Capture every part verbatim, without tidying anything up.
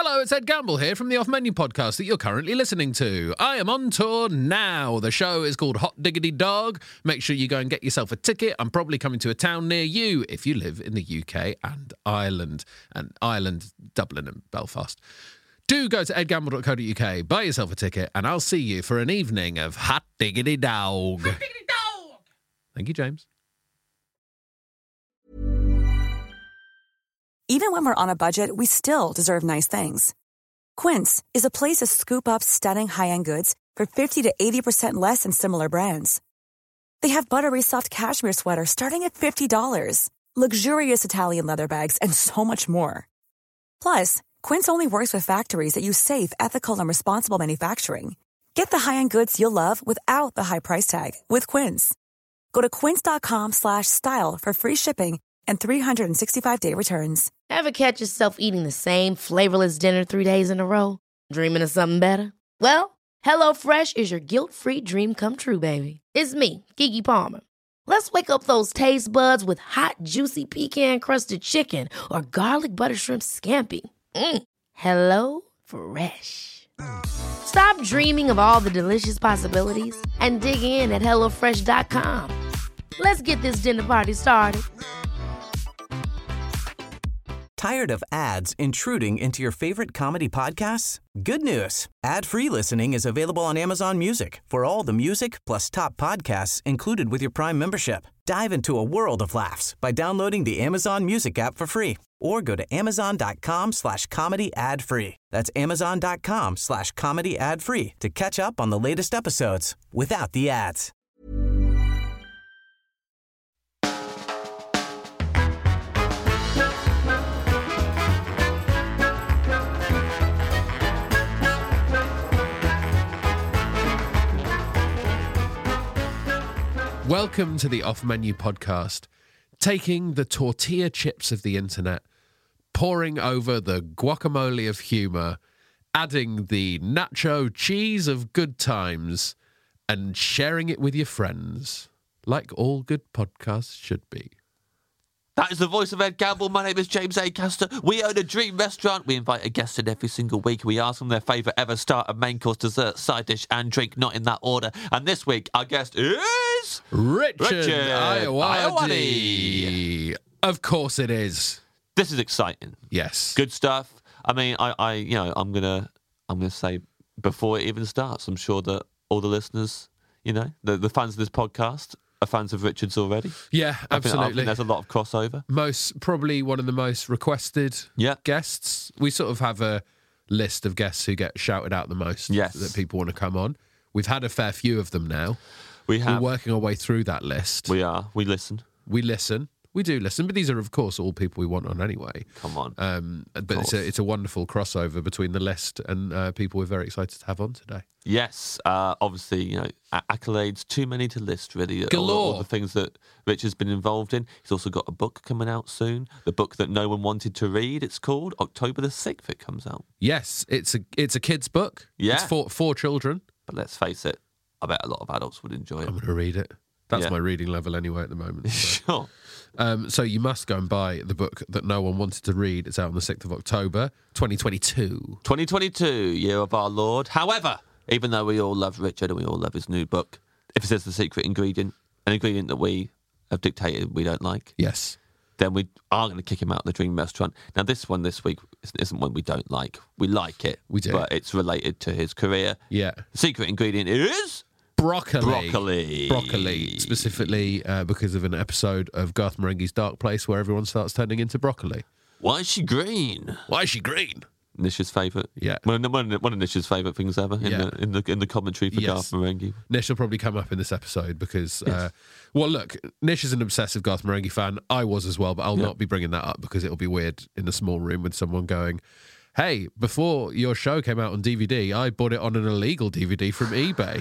Hello, it's Ed Gamble here from the Off Menu podcast that you're currently listening to. I am on tour now. The show is called Hot Diggity Dog. Make sure you go and get yourself a ticket. I'm probably coming to a town near you if you live in the U K and Ireland. And Ireland, Dublin and Belfast. Do go to ed gamble dot co dot uk, buy yourself a ticket, and I'll see you for an evening of Hot Diggity Dog. Hot Diggity Dog! Thank you, James. Even when we're on a budget, we still deserve nice things. Quince is a place to scoop up stunning high-end goods for fifty to eighty percent less than similar brands. They have buttery soft cashmere sweaters starting at fifty dollars, luxurious Italian leather bags, and so much more. Plus, Quince only works with factories that use safe, ethical, and responsible manufacturing. Get the high-end goods you'll love without the high price tag with Quince. Go to quince.com slash style for free shipping and three sixty-five day returns. Ever catch yourself eating the same flavorless dinner three days in a row? Dreaming of something better? Well, HelloFresh is your guilt-free dream come true, baby. It's me, Keke Palmer. Let's wake up those taste buds with hot, juicy pecan-crusted chicken or garlic butter shrimp scampi. Mm. Hello Fresh. Stop dreaming of all the delicious possibilities and dig in at hello fresh dot com. Let's get this dinner party started. Tired of ads intruding into your favorite comedy podcasts? Good news. Ad-free listening is available on Amazon Music for all the music plus top podcasts included with your Prime membership. Dive into a world of laughs by downloading the Amazon Music app for free or go to amazon.com slash comedy ad free. That's amazon.com slash comedy ad free to catch up on the latest episodes without the ads. Welcome to the Off Menu podcast, taking the tortilla chips of the internet, pouring over the guacamole of humour, adding the nacho cheese of good times, and sharing it with your friends, like all good podcasts should be. That is the voice of Ed Gamble. My name is James Acaster. We own a dream restaurant. We invite a guest in every single week. We ask them their favourite ever starter, main course, dessert, side dish, and drink, not in that order. And this week, our guest is... Richard, Richard Ayoade. Of course it is. This is exciting. Yes. Good stuff. I mean, I, I you know, I'm gonna, I'm gonna say before it even starts, I'm sure that all the listeners, you know, the, the fans of this podcast are fans of Richard's already. Yeah, absolutely. I think, I think there's a lot of crossover. Most, probably one of the most requested yeah. guests. We sort of have a list of guests who get shouted out the most. Yes. That people want to come on. We've had a fair few of them now. We have. We're working our way through that list. We are. We listen. We listen. We do listen, but these are, of course, all people we want on anyway. Come on. Um, but it's a, it's a wonderful crossover between the list and uh, people we're very excited to have on today. Yes. Uh, obviously, you know, accolades, too many to list, really. Galore. All, all the things that Richard's been involved in. He's also got a book coming out soon. The book that no one wanted to read, it's called. October the sixth it comes out. Yes, it's a it's a kid's book. Yeah. It's for, for children. But let's face it, I bet a lot of adults would enjoy it. I'm going to read it. That's Yeah. my reading level anyway at the moment. So. Sure. Um, so you must go and buy the book that no one wanted to read. It's out on the sixth of October, twenty twenty-two. twenty twenty-two, year of our Lord. However, even though we all love Richard and we all love his new book, if it says the secret ingredient, an ingredient that we have dictated we don't like, Yes. then we are going to kick him out of the Dream Restaurant. Now, this one this week isn't one we don't like. We like it. We do. But it's related to his career. Yeah. The secret ingredient is... Broccoli. Broccoli. Broccoli. Specifically uh, because of an episode of Garth Marenghi's Dark Place where everyone starts turning into broccoli. Why is she green? Why is she green? Nish's favourite. Yeah. One of, one of, one of Nish's favourite things ever in, Yeah. the, in the in the commentary for Yes. Garth Marenghi. Nish will probably come up in this episode because, uh, well, look, Nish is an obsessive Garth Marenghi fan. I was as well, but I'll Yeah. not be bringing that up because it'll be weird in a small room with someone going, hey, before your show came out on D V D, I bought it on an illegal D V D from eBay.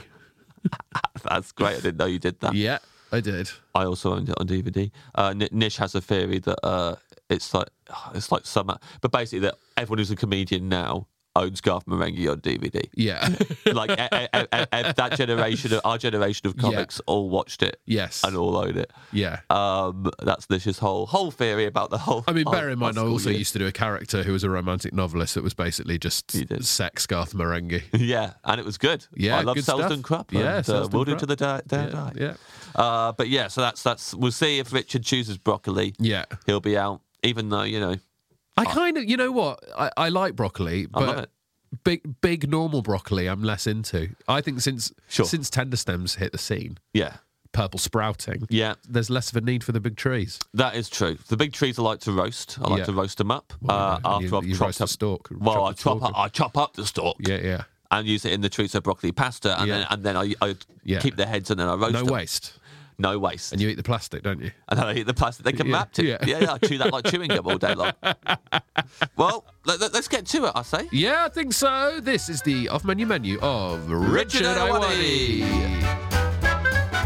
That's great. I didn't know you did that. Yeah, I did. I also owned it on D V D. Uh, N- Nish has a theory that uh, it's like it's like summer, but basically that everyone who's a comedian now owns Garth Marenghi on D V D. Yeah. Like e- e- e- e- that generation, of, our generation of comics, all watched it. Yes. And all own it. Yeah. Um, that's this just whole whole theory about the whole. I mean, bear whole- in mind, I whole also year. used to do a character who was a romantic novelist that was basically just You did. sex Garth Marenghi. Yeah, and it was good. Yeah, I love good Selsdon stuff. Krupp. Yeah, and, uh, Selsdon we'll do Krupp. to the day. day Yeah, die. yeah. Uh, but yeah, so that's that's. We'll see if Richard chooses broccoli. Yeah. He'll be out, even though you know. I kind of, you know what? I, I like broccoli, I love but it. big, big normal broccoli, I'm less into. I think since Sure. since tender stems hit the scene, Yeah, purple sprouting, yeah, there's less of a need for the big trees. that is true. The big trees I like to roast. I like Yeah. to roast them up Well, uh, and after you, I've you chopped roast the up. stalk. Well, chop I the chop stalk up. I chop up the stalk. Yeah, yeah. And use it in the chorizo broccoli pasta, and Yeah. then and then I, I Yeah. keep the heads, and then I roast No them. waste. No waste. And you eat the plastic, don't you? And then I eat the plastic. They can Yeah, wrap it. yeah. Yeah. yeah, I chew that like chewing gum all day long. Well, let, let, let's get to it, I say. Yeah, I think so. This is the off-menu menu of Richard, Richard Iwani. Iwani.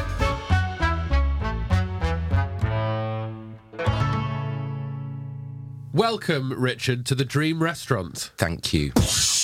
Welcome, Richard, to the Dream Restaurant. Thank you.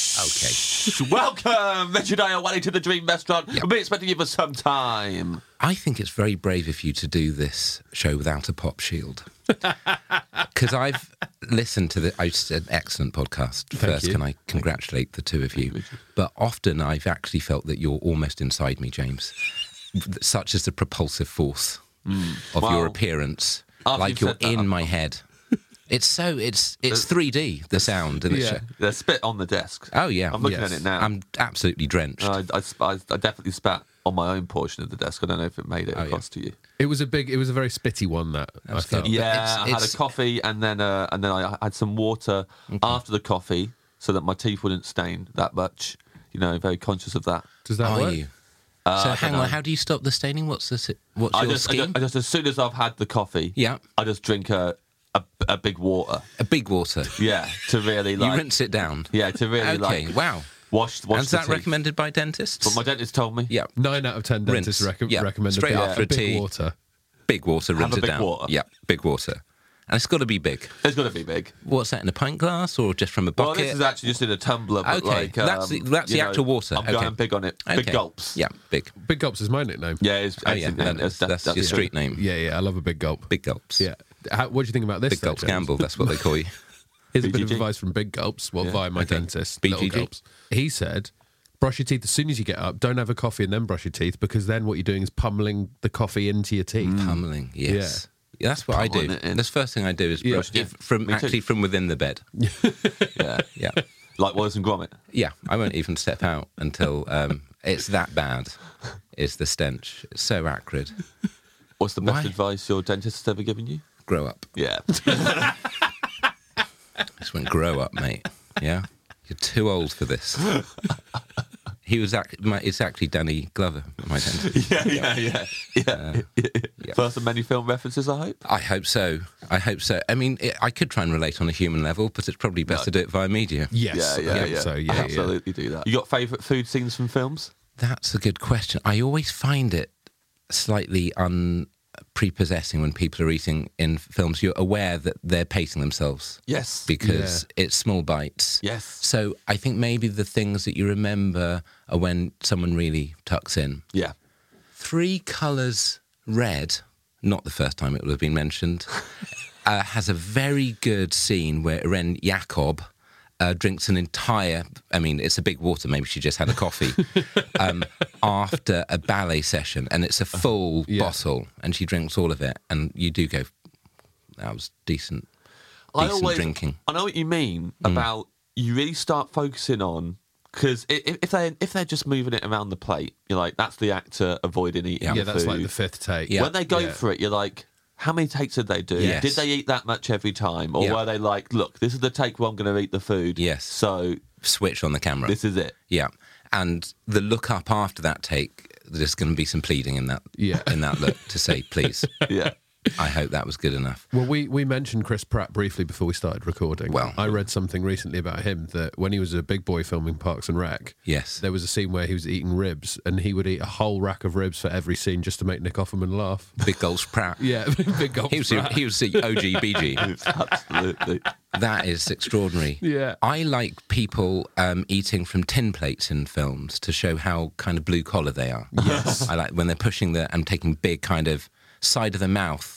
Okay. Welcome, Richard Iwani, to the Dream Restaurant. We've been expecting you for some time. I think it's very brave of you to do this show without a pop shield. Because I've listened to the. It's an excellent podcast. First, you. can I congratulate the two of you? But often I've actually felt that you're almost inside me, James. Such as the propulsive force of Well, your appearance, after like you've you're said that, in I'm- my head. It's so it's it's three D, the sound and the Yeah. show. There's spit on the desk. Oh yeah, I'm looking Yes. at it now. I'm absolutely drenched. I, I, sp- I, I definitely spat on my own portion of the desk. I don't know if it made it Oh, yeah. across to you. It was a big, it was a very spitty one, that, I was felt. good. Yeah, it's- I had a it's- coffee and then uh, and then I had some water after the coffee so that my teeth wouldn't stain that much. You know, very conscious of that. Does that Are work? you? Uh, so I hang don't on, know. how do you stop the staining? What's the si- what's I your just, I scheme? just, I just as soon as I've had the coffee, Yeah. I just drink a a, a big water. A big water. Yeah, to really You like. rinse it down. Yeah, to really Okay. like. Wow. Wash, wash And is the that teeth. recommended by dentists? What my dentist told me. Yeah. Nine out of ten dentists Rinse. rec- Yeah. recommend Straight a big, after a a big tea. water. Big water, Have rinse a it big down. water. Yeah. Big water. And it's got to be big. It's got to be big. What's that, in a pint glass or just from a Well, bucket? this is actually just in a tumbler, but Okay, like that's um, the- that's you the know, actual water. I'm Okay. going big on it. Big Okay. gulps. Yeah, big. Big Gulps is my nickname. Yeah, it's, Oh, yeah. it's- That's, that's, that's, that's your true. street name. Yeah, yeah, I love a big gulp. Big gulps. Yeah. How, what do you think about this? Big though, gulps James? gamble, that's what they call you. Here's a bit B G of G. advice from Big Gulps, well, via my okay. dentist, B Little G G. Gulps. He said, brush your teeth as soon as you get up. Don't have a coffee and then brush your teeth, because then what you're doing is pummeling the coffee into your teeth. Pummeling, yes. Yeah, that's what I do. Pummeling it in. That's the first thing I do is Yeah. brush Yeah, if- from me too. actually from within the bed. Yeah, Yeah. like Wallace and Gromit. Yeah, I won't even step out until um, it's that bad. Is the stench. It's so acrid. What's the best Why? advice your dentist has ever given you? Grow up. Yeah. Just went, grow up, mate. Yeah? You're too old for this. He was act- my, it's actually Danny Glover, my dentist. yeah, yeah, yeah, yeah. yeah. First of many film references, I hope. I hope so. I hope so. I mean, it, I could try and relate on a human level, but it's probably best to do it via media. Yes, yeah, I yeah, think yeah. so, yeah, yeah. Absolutely do that. You got favourite food scenes from films? That's a good question. I always find it slightly unprepossessing when people are eating in films. You're aware that they're pacing themselves Yes. because it's small bites. Yes. So I think maybe the things that you remember are when someone really tucks in. Yeah. Three Colours Red, not the first time it will have been mentioned, uh, has a very good scene where Irene Jacob uh, drinks an entire, I mean, it's a big water, maybe she just had a coffee, um, after a ballet session, and it's a full Yeah. bottle, and she drinks all of it, and you do go, that was decent, I decent always, drinking. I know what you mean Mm. about you really start focusing on, because if, if they if they're just moving it around the plate, you're like, that's the actor avoiding eating Yeah. Yeah, the that's food. like the fifth take. Yeah. When they go Yeah. for it, you're like, how many takes did they do? Yes. Did they eat that much every time? Or Yeah. were they like, look, this is the take where I'm going to eat the food. Yes. So Switch on the camera. this is it. Yeah, and the look up after that take, there's going to be some pleading in that Yeah. in that look to say please. Yeah. I hope that was good enough. Well, we, we mentioned Chris Pratt briefly before we started recording. Well- I read something recently about him that when he was a big boy filming Parks and Rec, Yes. there was a scene where he was eating ribs and he would eat a whole rack of ribs for every scene just to make Nick Offerman laugh. Big Gulch Pratt. Yeah, big gulp. He was, the, he was the O G B G. Absolutely. That is extraordinary. Yeah. I like people um, eating from tin plates in films to show how kind of blue collar they are. Yes. I like when they're pushing the and taking big kind of side of the mouth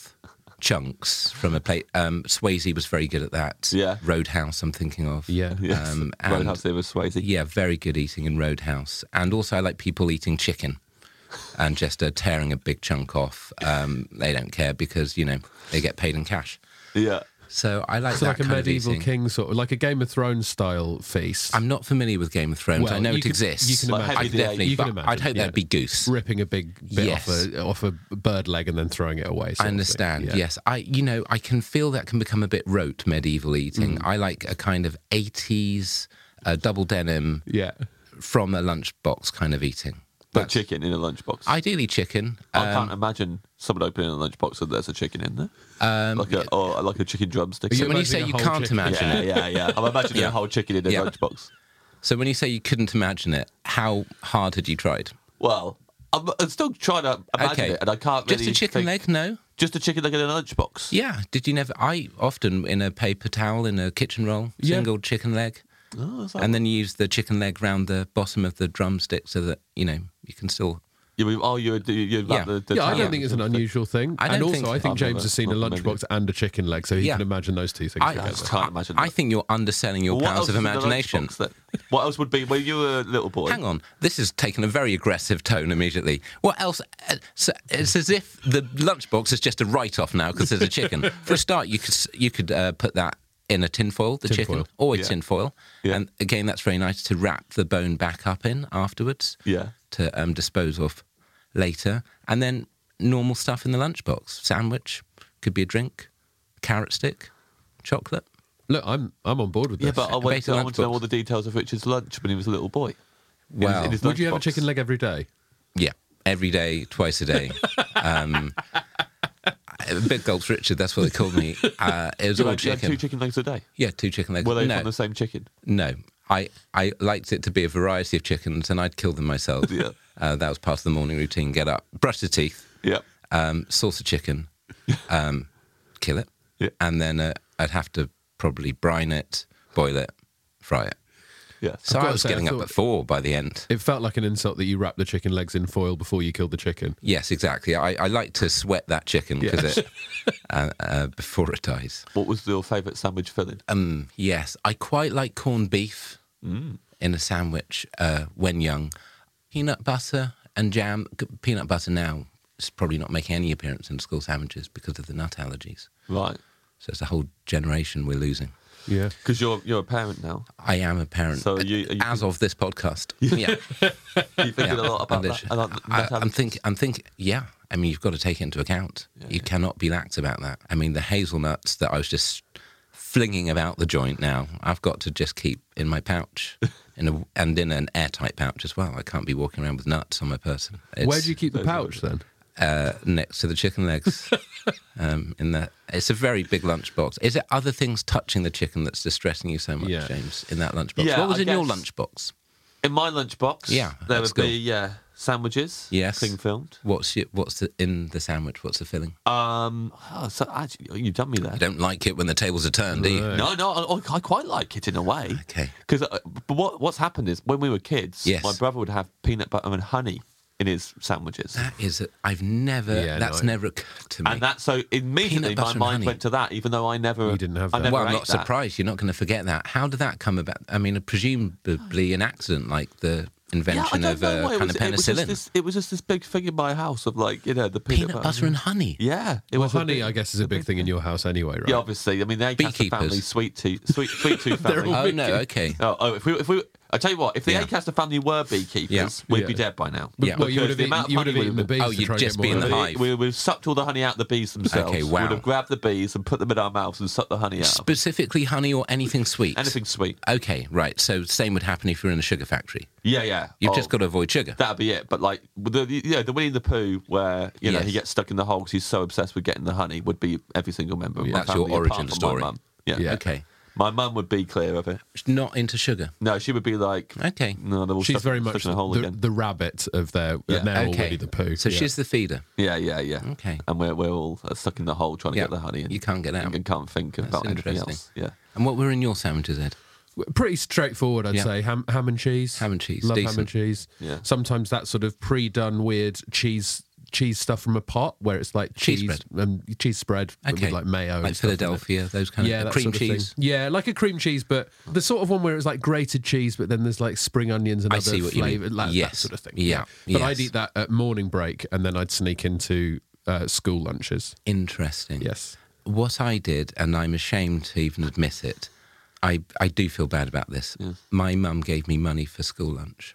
chunks from a plate. Um, Swayze was very good at that. Yeah. Roadhouse, I'm thinking of. Yeah. Yes. Um, and- Roadhouse there was Swayze. Yeah, very good eating in Roadhouse. And also I like people eating chicken and just uh, tearing a big chunk off. Um, they don't care because, you know, they get paid in cash. Yeah. So I like So that like a kind of medieval eating. king sort of, like a Game of Thrones style feast. I'm not familiar with Game of Thrones. Well, I know you it could- exists. you can Like imagine. I Henry the definitely, You can but imagine, I'd hope yeah. that'd be goose. ripping a big bit Yes. off a off a bird leg and then throwing it away. sort I of thing. understand. Yeah. Yes, I. You know, I can feel that can become a bit rote medieval eating. Mm. I like a kind of eighties uh, double denim Yeah. from a lunchbox kind of eating. But That's- chicken in a lunchbox. Ideally, chicken. I Um, can't imagine someone opening a lunchbox and there's a chicken in there. um, Like a, or like a chicken drumstick. Are you so when you say imagining you a whole can't chicken? imagine yeah, it, yeah, yeah. I'm imagining Yeah. a whole chicken in a Yeah. lunchbox. so when you say you couldn't imagine it, how hard had you tried? Well, I'm, I'm still trying to imagine Okay. it, and I can't really Just a chicken think- leg? No. Just a chicken leg in a lunchbox. Yeah. Did you never? I often in a paper towel in a kitchen roll, Yeah. single chicken leg, Oh, that's and then you use the chicken leg round the bottom of the drumstick so that you know you can still. You mean, oh, you're, you're like Yeah. the, the Yeah, I towel don't think it's an sort of thing. unusual thing. I and don't also, think- I think I've James never- has seen a not familiar. lunchbox and a chicken leg, so he Yeah. can imagine those two things I- together. I just can't imagine I that. think you're underselling your Well, what powers else of is in the imagination. lunchbox then? What else would be when you were a little boy? Hang on, this has taken a very aggressive tone immediately. What else? Uh, so it's as if the lunchbox is just a write-off now because there's a chicken. For a start, you could s- you could uh, put that in a tinfoil, the Tin chicken, foil. always Yeah. tinfoil. Yeah. And again, that's very nice to wrap the bone back up in afterwards. Yeah. To um, dispose of later, and then normal stuff in the lunchbox. Sandwich, could be a drink, carrot stick, chocolate. Look, I'm I'm on board with this. Yeah, but I want, basic to, I want to know lunchbox. all the details of Richard's lunch when he was a little boy. In his- Well, in his would you have a lunchbox. chicken leg every day? Yeah, every day, twice a day. um, Big Gulch Richard, that's what they called me. Uh, it was You all had, you had chicken. two chicken legs a day. Yeah, two chicken legs. Were they no, from the same chicken? no. I, I liked it to be a variety of chickens, and I'd kill them myself. Yeah. Uh, that was part of the morning routine. Get up, brush the teeth, Yeah. um, sauce of chicken, um, kill it, Yeah. and then uh, I'd have to probably brine it, boil it, fry it. Yeah. So I've got I to was say, I getting up thought- at four by the end. It felt like an insult that you wrapped the chicken legs in foil before you killed the chicken. Yes, exactly. I, I like to sweat that chicken because it uh, uh, before it dies. What was your favourite sandwich filling? Um, yes, I quite like corned beef Mm. in a sandwich uh, when young. Peanut butter and jam. g- Peanut butter now is probably not making any appearance in school sandwiches because of the nut allergies. Right. So it's a whole generation we're losing. Yeah. Because you're you're a parent now. I am a parent, So are you- are you- as of this podcast. Yeah, Are you thinking a lot about And that? it- And like I, nut I'm allergies? thinking. I'm thinking. Yeah, I mean, you've got to take it into account. you cannot be lax about that. I mean, the hazelnuts that I was just flinging about the joint. Now I've got to just keep in my pouch, in a, and in an airtight pouch as well. I can't be walking around with nuts on my person. It's, Where do you keep the pouch then? uh, next to the chicken legs. um, in the, it's a very big lunchbox. Is it other things touching the chicken that's distressing you so much, Yeah. James? In that lunchbox, Yeah, what was I in your guess- lunchbox? In my lunchbox, Yeah, there that's would be cool. yeah sandwiches. Yes. Cling filmed. What's your, what's the, in the sandwich? What's the filling? Um, oh, so actually, you've done me there. You don't like it when the tables are turned, do you? No. No, no, I, I quite like it in a way. Okay. Because uh, but what what's happened is when we were kids, Yes. my brother would have peanut butter and honey in his sandwiches. That is, a, I've never. Yeah, that's no, never occurred to me. And that so immediately Peanut butter my and mind honey. went to that, even though I never You didn't have I that. never well, I'm ate not that. surprised. You're not going to forget that. How did that come about? I mean, presumably an accident, like the Yeah, I invention don't of know uh, why. It kind was, of it, was penicillin. just this, it was just this big thing in my house of like, you know, the peanut, Peanut butter and honey. Yeah. It Well, was a honey, big- I guess, is a big thing in your house anyway, right? Yeah, obviously. I mean, the Acaster Beekeepers. family, sweet tooth, sweet, sweet tooth They're family. all Oh no, okay. Oh, oh, if we, if we, I tell you what, if the Yeah. Acaster family were beekeepers, Yeah. we'd Yeah. be dead by now. Yeah. Well, you would Because have the eaten, amount of you would have honey eaten the we bees Oh, to you'd try and just get be more in the of it. hive. We, we've sucked all the honey out the bees themselves. Okay, wow. We'd have grabbed the bees and put them in our mouths and sucked the honey out. Specifically honey or anything sweet? Anything sweet. Okay, right. So same would happen if you're in a sugar factory. Yeah, yeah. You've Oh, just got to avoid sugar. That'd be it. But like the you know, the Winnie the Pooh, where you know Yes. he gets stuck in the hole because he's so obsessed with getting the honey, would be every single member of my That's your family. origin apart from story. My mum. Yeah. Yeah. Okay. My mum would be clear of it. Not into sugar. No, she would be like, Okay. no, they're all She's stuck, very stuck much in a hole the, again. the rabbit of their Yeah. now Okay. Winnie the Pooh. So yeah. she's the feeder. Yeah, yeah, yeah. Okay. And we're we're all uh, stuck in the hole trying to Yeah. get the honey. And You can't get out. And can't think That's about anything interesting. else. Yeah. And what were in your sandwiches, Ed? pretty straightforward, I'd Yeah. say. Ham, ham and cheese. Ham and cheese, Love ham decent. and cheese. Yeah. Sometimes that sort of pre-done weird cheese cheese stuff from a pot where it's like Cheese cheese spread. um, cheese spread Okay. with like mayo, Like and stuff in it. Philadelphia, those kind Yeah, of that cream sort of thing. cheese. Yeah, like a cream cheese, but the sort of one where it's like grated cheese, but then there's like spring onions and I other see what you mean. flavour, like that Yes. sort of thing. Yeah. But I'd Yes. eat that at morning break, and then I'd sneak into uh, school lunches. Interesting. Yes. What I did, and I'm ashamed to even admit it, I, I do feel bad about this. My mum gave me money for school lunch.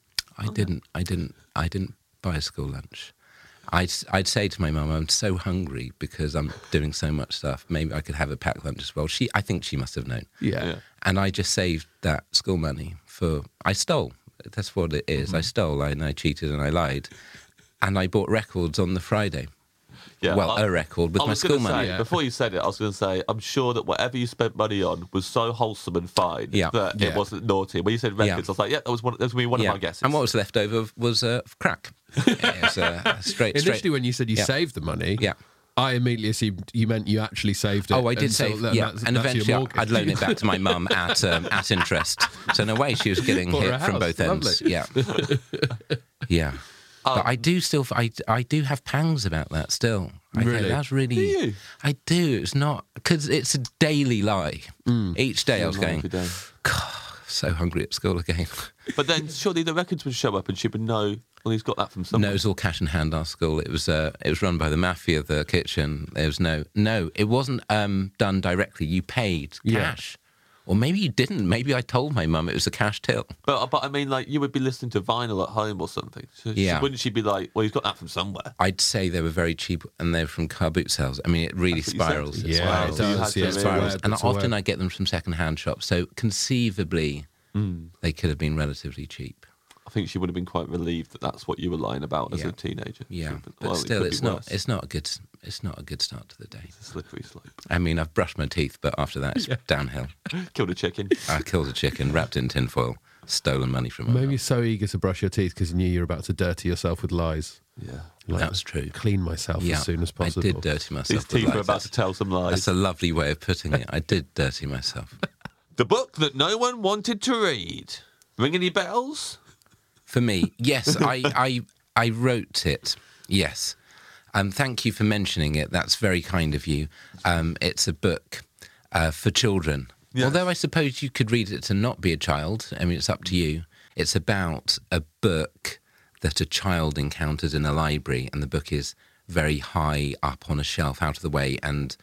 I didn't. I didn't. I didn't buy a school lunch. I'd, I'd say to my mum, I'm so hungry because I'm doing so much stuff. Maybe I could have a packed lunch as well. She, I think she must have known. Yeah. Yeah. And I just saved that school money for. I stole. That's what it is. I stole. I, and I cheated and I lied, and I bought records on the Friday. Yeah. Well, I- a record with I my was school gonna money. say, Yeah. Before you said it, I was going to say, I'm sure that whatever you spent money on was so wholesome and fine Yeah. that Yeah. it wasn't naughty. When you said records, Yeah. I was like, yeah, that was one. That was gonna be one of my guesses. And what was left over was uh, crack. It was, uh, straight, Initially, straight. when you said you Yeah. saved the money, Yeah. I immediately assumed you meant you actually saved it. Oh, I did and so save, that- yeah, that's- and that's your eventually I- mortgage. I'd loan it back to my mum at um, at interest. So in a way, she was getting Bought her hit a from house. both ends. Lovely. Yeah, yeah. but I do still, I, I do have pangs about that still. I think Really? that's really. Do you? I do. It's not because it's a daily lie. Each day I was going, Every day. God, so hungry at school again. But then surely the records would show up and she would know, well, he's got that from No, somewhere. it was all cash in hand. Our school. It was. Uh, it was run by the mafia. The kitchen. There was no. No, it wasn't um, done directly. You paid Yeah. cash, or maybe you didn't. Maybe I told my mum it was a cash till. But, but I mean, like, you would be listening to vinyl at home or something. So she- Yeah. wouldn't she be like, well, he's got that from somewhere? I'd say they were very cheap, and they're from car boot sales. I mean, it really That's what you said. spirals. It Yeah, spirals. it So you does. had Yeah, to it's really- spirals. web, And it's a often web. I get them from second-hand shops. So conceivably, they could have been relatively cheap. I think she would have been quite relieved that that's what you were lying about as Yeah. a teenager. Yeah, She would- but well, it still, could it's be not. worse. It's not a good. It's not a good start to the day. It's a slippery slope. I mean, I've brushed my teeth, but after that, it's downhill. Killed a chicken. I killed a chicken wrapped in tinfoil, stolen money from my Maybe mum. you're so eager to brush your teeth because you knew you were about to dirty yourself with lies. Yeah. Like, That's true. Clean myself Yeah, as soon as possible. I did dirty myself. His with teeth lies. are about to tell some lies. That's a lovely way of putting it. I did dirty myself. The book that no one wanted to read. Ring any bells? For me, yes, I, I, I wrote it. Yes. Um, thank you for mentioning it. That's very kind of you. Um, it's a book uh, for children. Yes. Although I suppose you could read it to not be a child. I mean, it's up to you. It's about a book that a child encounters in a library, and the book is very high up on a shelf out of the way and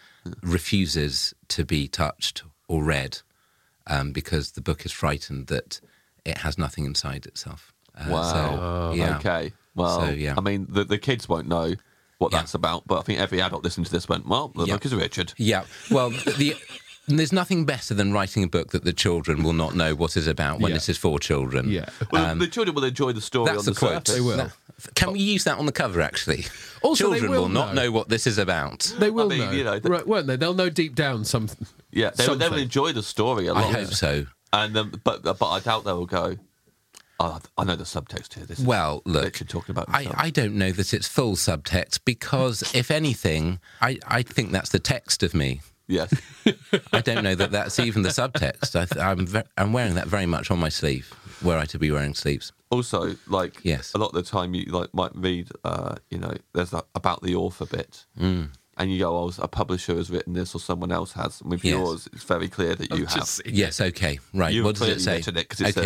refuses to be touched or read um, because the book is frightened that it has nothing inside itself. Uh, Wow. So, yeah. Okay. Well, So, yeah. I mean, the, the kids won't know what Yeah. that's about, but I think every adult listening to this went, well, the Yeah. book is Richard. Yeah. Well, the, there's nothing better than writing a book that the children will not know what it's about when Yeah. this is for children. Yeah. Well, the children will enjoy the story Um, That's on the the quote. surface. They will. That- Can we use that on the cover, actually? Also, they children will will not know. know what this is about. They will mean, know, you know, the- right, won't they? They'll know deep down something. Yeah, they, will- they will Something. enjoy the story a I lot. hope so. And um, but but I doubt they will go. Oh, I know the subtext here. This is Well, look, Richard talking about I, himself. I don't know that it's full subtext because, if anything, I, I think that's the text of me. Yes. I don't know that that's even the subtext. I, th- I'm, ve- I'm wearing that very much on my sleeve, were I to be wearing sleeves. Also, like Yes. a lot of the time, you like might read, uh, you know, there's that about the author bit, mm. and you go, "Oh, a publisher has written this, or someone else has." And with Yes. yours, it's very clear that you have. Just- Yes, okay, right. You've what does clearly it say? written it because it okay. says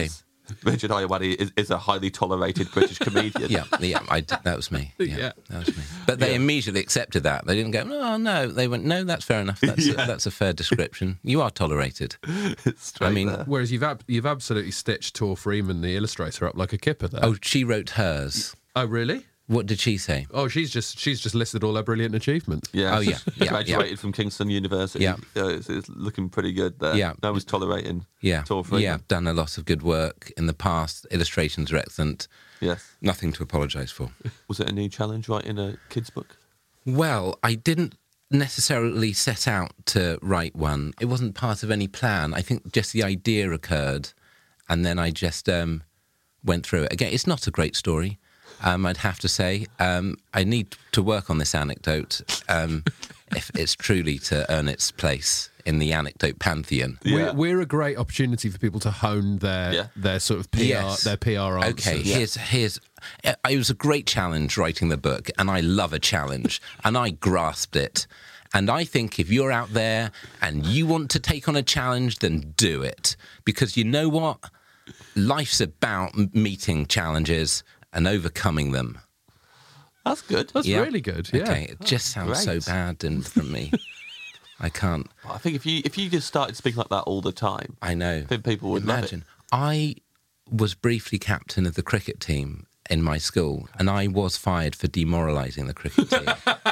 Richard Ayoade is, is a highly tolerated British comedian. Yeah, yeah, I did, that was me. Yeah, Yeah. that was me. But they Yeah. immediately accepted that. They didn't go, oh, no. They went, no, that's fair enough. That's, Yeah. a, that's a fair description. You are tolerated. Straight I mean, there. Whereas you've ab- you've absolutely stitched Tor Freeman, the illustrator, up like a kipper there. Oh, she wrote hers. Oh, really? What did she say? Oh, she's just she's just listed all her brilliant achievements. Yeah. Oh, yeah, yeah, Graduated yeah. from Kingston University. Yeah. Uh, it's, it's looking pretty good there. Yeah. No one's tolerating Yeah, Tor Freeman. yeah, done a lot of good work in the past. Illustrations are excellent. Yes. Nothing to apologise for. Was it a new challenge writing a kid's book? Well, I didn't necessarily set out to write one. It wasn't part of any plan. I think just the idea occurred, and then I just um, went through it. Again, it's not a great story, um, I'd have to say. Um, I need to work on this anecdote um, if it's truly to earn its place in the anecdote pantheon. Yeah. We're, we're a great opportunity for people to hone their Yeah. their sort of P R Yes. their P R answers. Okay, here's here's. It was a great challenge writing the book, and I love a challenge, and I grasped it. And I think if you're out there and you want to take on a challenge, then do it, because you know what? Life's about m- meeting challenges and overcoming them. That's good. That's Yeah. really good. Yeah. Okay, it just sounds great. so bad and from me. I can't. I think if you if you just started speaking like that all the time, I know. I think people would Imagine. love I was briefly captain of the cricket team in my school, and I was fired for demoralising the cricket team.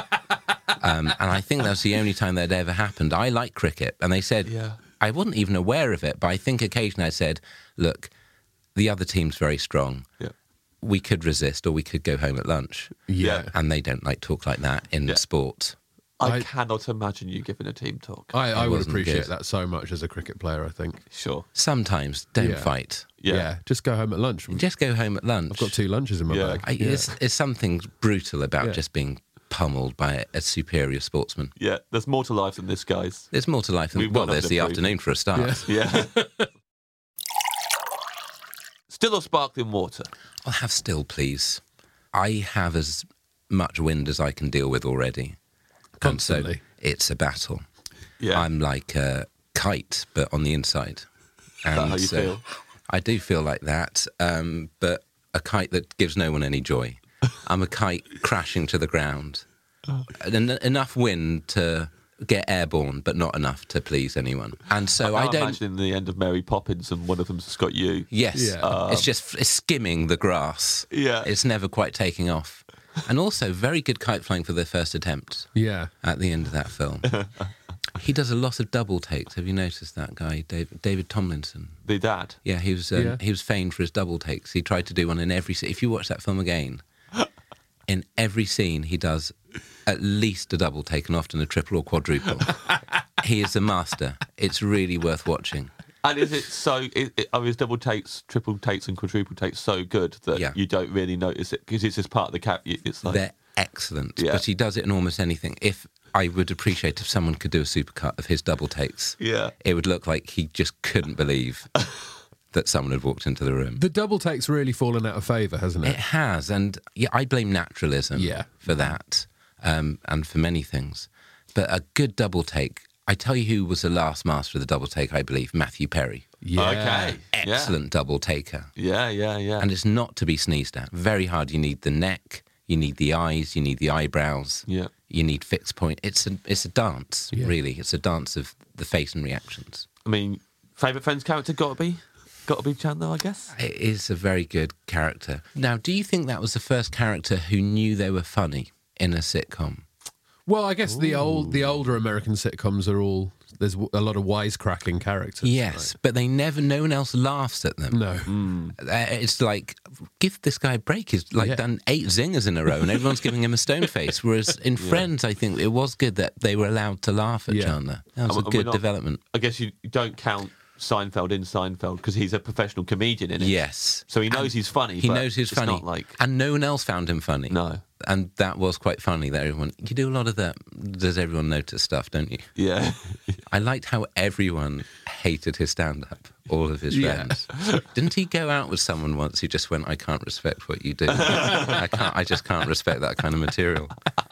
um, and I think that was the only time that ever happened. I like cricket, and they said, Yeah. I wasn't even aware of it, but I think occasionally I said, look, the other team's very strong. Yeah. We could resist, or we could go home at lunch. Yeah. Yeah. And they don't like talk like that in Yeah. sport. I, I- cannot imagine you giving a team talk. I, I would wasn't appreciate good. that so much as a cricket player, I think. Sure. Sometimes don't Yeah. fight. Yeah. Just go home at lunch. Just go home at lunch. I've got two lunches in my Yeah. bag. I, there's, there's something brutal about Yeah. just being pummeled by a, a superior sportsman. Yeah. There's more to life than this, guys. There's more to life than, We've got well, there's nothing the to prove. afternoon for a start. Yeah. Yeah. Still or sparkling water? I'll have still, please. I have as much wind as I can deal with already. And so Constantly. it's a battle. Yeah. I'm like a kite, but on the inside. And that how you so feel? I do feel like that, um, but a kite that gives no one any joy. I'm a kite crashing to the ground. En- enough wind to get airborne, but not enough to please anyone. And so I'm I don't. imagining the end of Mary Poppins and one of them's just got you. Yes, Yeah. it's just it's skimming the grass. Yeah. It's never quite taking off. And also very good kite flying for the first attempt Yeah. at the end of that film. He does a lot of double takes. Have you noticed that guy, David, David Tomlinson? The dad. Yeah, he was um, Yeah. he was famed for his double takes. He tried to do one in every scene. If you watch that film again, in every scene he does at least a double take and often a triple or quadruple. He is a master. It's really worth watching. And is it so? It, it, are his double takes, triple takes, and quadruple takes so good that Yeah. you don't really notice it because it's just part of the cap? It's like They're excellent, Yeah. but he does it in almost anything. If I would appreciate if someone could do a supercut of his double takes, yeah, it would look like he just couldn't believe that someone had walked into the room. The double take's really fallen out of favour, hasn't It it? has, and yeah, I blame naturalism Yeah. for that, um, and for many things. But a good double take, I tell you who was the last master of the double take, I believe, Matthew Perry. Yeah. okay, Excellent double taker. yeah, yeah, yeah. And it's not to be sneezed at. Very hard. You need the neck, you need the eyes, you need the eyebrows, Yeah. you need fixed point. It's a, it's a dance, Yeah. really. It's a dance of the face and reactions. I mean, favourite Friends character got to be, got to be Chandler, I guess. It is a very good character. Now, do you think that was the first character who knew they were funny in a sitcom? Well, I guess the old, the older American sitcoms are all there's w- a lot of wisecracking characters. Yes, but they never, no one else laughs at them. No. Uh, It's like, give this guy a break. He's like Yeah. done eight zingers in a row and everyone's giving him a stone face. Whereas in Friends, I think it was good that they were allowed to laugh at Yeah. Chandler. That was And a we're good not- development. I guess you don't count Seinfeld in Seinfeld because he's a professional comedian in it. Yes. So he knows he's funny. He but knows he's it's funny. Not like And no one else found him funny. no. And that was quite funny that everyone, you do a lot of that, does everyone notice stuff, don't you? Yeah. I liked how everyone hated his stand-up, all of his Yeah. friends. Didn't he go out with someone once who just went, I can't respect what you do. I can't. I just can't respect that kind of material.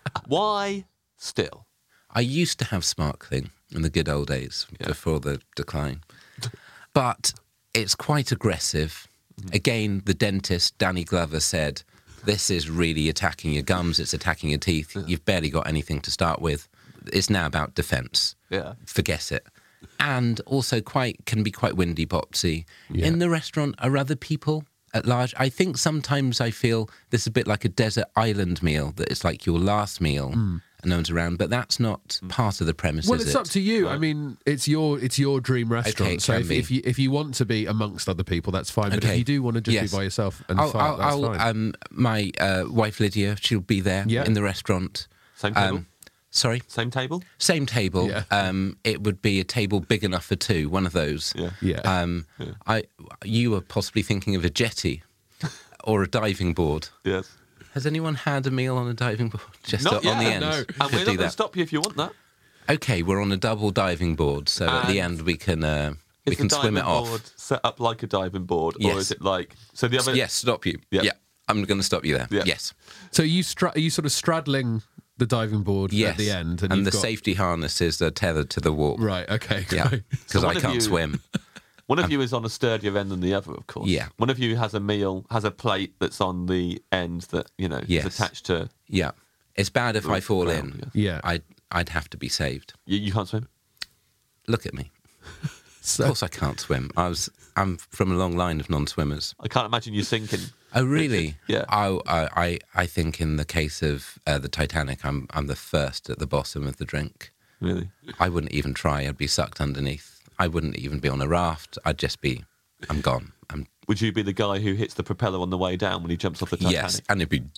Why still? I used to have Sparkling in the good old days Yeah. before the decline. But it's quite aggressive. Again, the dentist, Danny Glover, said, this is really attacking your gums, it's attacking your teeth. Yeah. You've barely got anything to start with. It's now about defence. Yeah. Forget it. And also quite can be quite windy boxy. Yeah. In the restaurant are other people at large. I think sometimes I feel this is a bit like a desert island meal, that it's like your last meal mm. and no one's around, but that's not part of the premise, well, is it's it? up to you. I mean, it's your it's your dream restaurant. Okay, so if, if you if you want to be amongst other people, that's fine. But okay. if you do want to just yes. be by yourself and I'll, fart, I'll, that's I'll, fine. Um, my uh, wife Lydia, she'll be there yeah. in the restaurant. Same table? Um, sorry? Same table? Same table. Yeah. Um, it would be a table big enough for two, one of those. Yeah. Yeah. Um, yeah. I, you were possibly thinking of a jetty or a diving board. Yes. Has anyone had a meal on a diving board? Just Not on yet, the end? no. And Could we're not do going to that. stop you if you want that. Okay, we're on a double diving board, so at the And end we can uh, we Is can the swim it diving off. board set up like a diving board, or Yes. is it like so? The other Yes, stop you. Yeah. Yeah, I'm going to stop you there. Yeah. Yes. So you stra- are you sort of straddling the diving board Yes. at the end, and, and you've the got... safety harnesses are tethered to the wall. Right. Okay. Yeah, great. because So I one of can't you- swim. One of you is on a sturdier end than the other, of course. Yeah. One of you has a meal, has a plate that's on the end that you know Yes. is attached to. Yeah, it's bad if I fall ground, in. yeah. I'd I'd have to be saved. You, you can't swim. Look at me. So, Of course, I can't swim. I was I'm from a long line of non-swimmers. I can't imagine you sinking. Oh, really? Yeah. I, I, I think in the case of uh, the Titanic, I'm I'm the first at the bottom of the drink. Really? I wouldn't even try. I'd be sucked underneath. I wouldn't even be on a raft. I'd just be, I'm gone. I'm Would you be the guy who hits the propeller on the way down when he jumps off the Titanic? yes, and it'd be,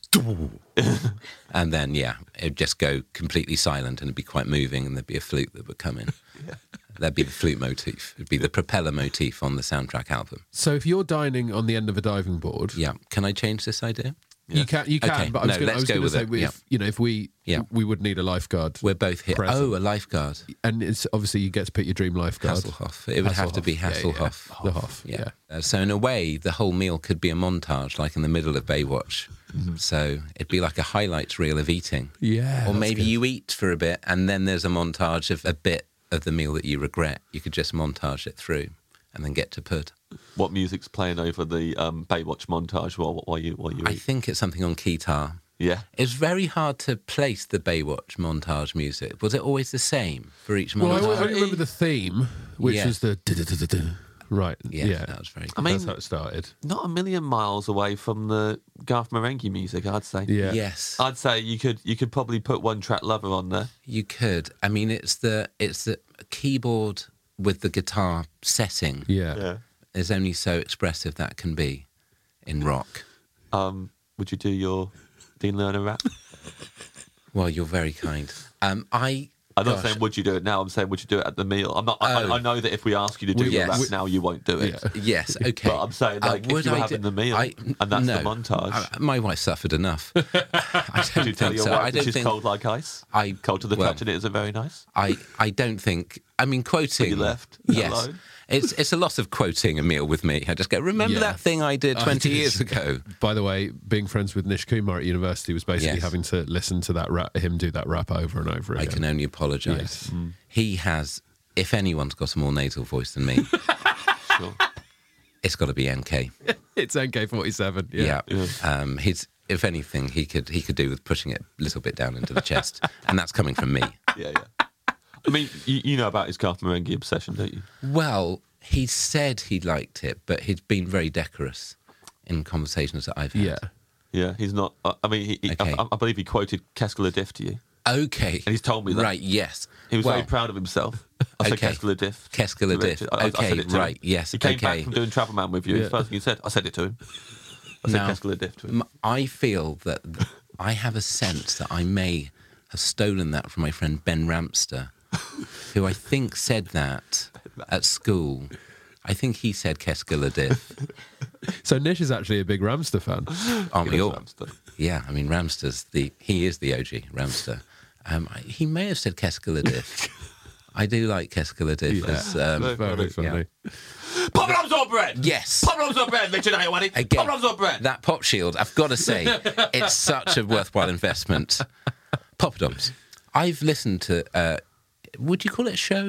and then yeah, it'd just go completely silent, and it'd be quite moving, and there'd be a flute that would come in. Yeah. That'd be the flute motif. It'd be the propeller motif on the soundtrack album. so if you're dining on the end of a diving board, Yeah. Can I change this idea? you can you can. Okay, But I was no, going let's go to with say, it, if, yeah. you know, if we Yeah. we would need a lifeguard, We're both here. Present. Oh, a lifeguard. and it's obviously you get to pick your dream lifeguard. Hasselhoff. It would have to be Hasselhoff. Yeah, yeah. Hasselhoff. The Hoff. Yeah. Yeah. Uh, so in a way, the whole meal could be a montage, like in the middle of Baywatch. Mm-hmm. So it'd be like a highlights reel of eating. Yeah. Or that's maybe good. you eat for a bit, and then there's a montage of a bit of the meal that you regret. You could just montage it through, and then get to put. What music's playing over the um, Baywatch montage while while you while you I eat? think it's something on Keytar. Yeah. It's very hard to place the Baywatch montage music. Was it always the same for each Well, I, montage? I remember the theme, which Yeah. was the du-du-du-du-du. right. yeah, Yeah, that was very I good. mean, that's how it started. not a million miles away from the Garth Marenghi music, I'd say. Yeah. Yes. I'd say you could you could probably put One Track Lover on there. You could. I mean, it's the it's the keyboard with the guitar setting Yeah. is only so expressive that can be in rock. Um, would you do your Dean Lerner rap? Well, you're very kind. Um, I. I'm not gosh, saying would you do it now. I'm saying would you do it at the meal. I'm not. I, Oh. I know that if we ask you to do We- your yes. rap now, you won't do it. Yeah. Yes. Okay. But I'm saying, Uh, like, if would you were I having do- the meal I- and that's the no. montage. I- my wife suffered enough. I Did don't you tell think your so. wife I that don't she's think. cold like ice? I Cold to the well, touch and it isn't very nice? I, I don't think. I mean, quoting. you left Yes. alone? It's it's a lot of quoting a meal with me. I just go, remember Yeah. that thing I did I twenty did. years ago? By the way, being friends with Nish Kumar at university was basically Yes. having to listen to that rap, him do that rap over and over I again. can only apologise. Yes. He has, if anyone's got a more nasal voice than me, Sure. it's got to be N K. It's N K forty-seven. Yeah. Yeah. Um, he's, if anything, he could he could do with pushing it a little bit down into the chest, and that's coming from me. Yeah, yeah. I mean, you, you know about his Garth Marenghi obsession, don't you? Well, he said he liked it, but he'd been very decorous in conversations that I've had. Yeah. Yeah, he's not. I I mean, he, he, Okay. I, I believe he quoted Keska Diff to you. Okay. And he's told me that. Right, yes. He was well, very proud of himself. I said okay. Keska Diff. Keska Diff. I, I Okay, said it to right, him. yes, He came okay. back from doing Travelman with you. Yeah. The first thing he said, I said it to him. I said Now, Keska Diff to him. M- I feel that th- I have a sense that I may have stolen that from my friend Ben Ramster, who I think said that at school. I think he said Keska Diff. So Nish is actually a big Ramster fan. Aren't we He all? loves Ramster. Yeah, I mean, Ramster's the, he is the O G, Ramster. Um, I, he may have said Keska Diff. I do like Keska Diff. Yeah. as, um, Very funny. Poppadoms on bread! yes. Poppadoms on bread, Richard Ayoade! Again, Poppadoms on bread! that pop shield, I've got to say, it's such a worthwhile investment. Poppadoms. I've listened to, uh, would you call it a show?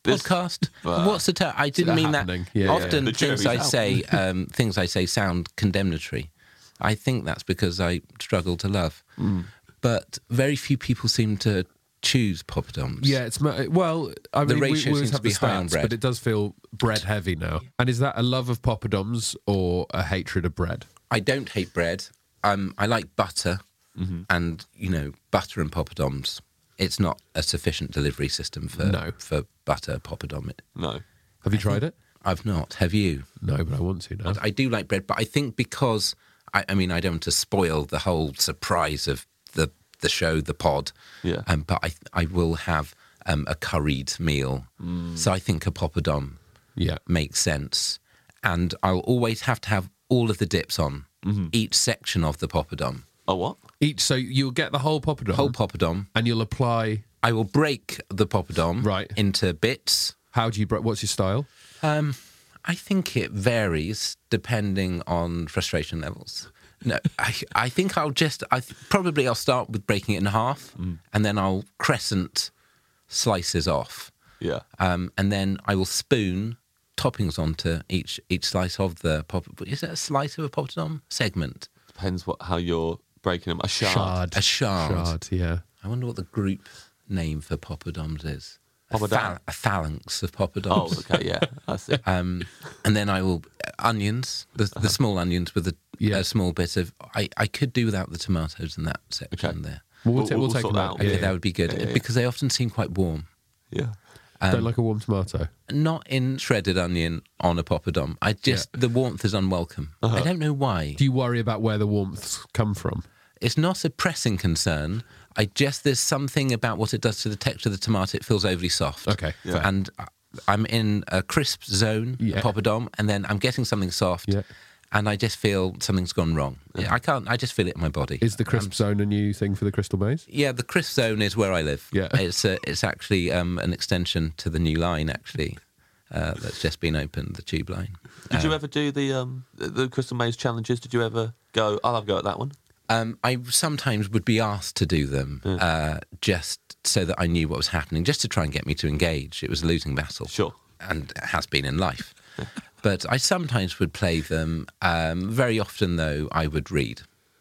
This- podcast. Well, What's the term? I didn't that mean happening? that. Yeah, yeah, Often yeah. The things jury's I out. say, um, things I say sound condemnatory. I think that's because I struggle to love. Mm. But very few people seem to choose poppadoms. Yeah, it's ma- well. I The mean, we, ratio we always seems to have the be high on stats, bread. but it does feel bread heavy now. And is that a love of poppadoms or a hatred of bread? I don't hate bread. Um, I like butter, Mm-hmm. and you know, butter and poppadoms. It's not a sufficient delivery system for No. for butter poppadom. It- No. Have you tried it? I've not. Have you? No, but I want to now. I do like bread, but I think because I, I mean, I don't want to spoil the whole surprise of the the show, the pod. Yeah. Um, but I I will have um, a curried meal, so I think a poppadom Yeah. makes sense, and I'll always have to have all of the dips on each section of the poppadom. Oh, what? Each, so you'll get the whole poppadom, Whole poppadom. and you'll apply. I will break the poppadom Right. into bits. How do you? bre- What's your style? Um, I think it varies depending on frustration levels. No, I, I think I'll just, I th- probably I'll start with breaking it in half, and then I'll crescent slices off, Yeah. um, and then I will spoon toppings onto each each slice of the pop. Is it a slice of a poppadom segment? Depends what how you're breaking them. A shard. A shard. Shard, yeah. I wonder what the group name for poppadoms is. A, Poppadom. phal- a phalanx of Oh, poppadoms. okay, yeah. I see. Um, and then I will uh, onions, the, the small onions with a, Yeah. a small bit of. I, I could do without the tomatoes in that section Okay. there. Well, we'll, We'll- ta- we'll we'll take sort them that out. out. Okay, Yeah, that would be good Yeah, yeah, yeah. because they often seem quite warm. Yeah. yeah. Don't like a warm tomato. Not in shredded onion on a poppadom. I just the warmth is unwelcome. I don't know why. Do you worry about where the warmths come from? It's not a pressing concern. I just there's something about what it does to the texture of the tomato. It feels overly soft. Okay, fair. and I- I'm in a crisp zone, Yeah. a poppadom, and then I'm getting something soft. Yeah. And I just feel something's gone wrong. I can't. I just feel it in my body. Is the crisp zone a new thing for the Crystal Maze? Yeah, the crisp zone is where I live. Yeah. it's a, it's actually um, an extension to the new line actually uh, that's just been opened, the tube line. Did you ever do the um the, the Crystal Maze challenges? Did you ever go, I'll have a go at that one? Um, I sometimes would be asked to do them uh, just so that I knew what was happening, just to try and get me to engage. It was a losing battle. Sure. And it has been in life. But I sometimes would play them. Um, very often, though, I would read.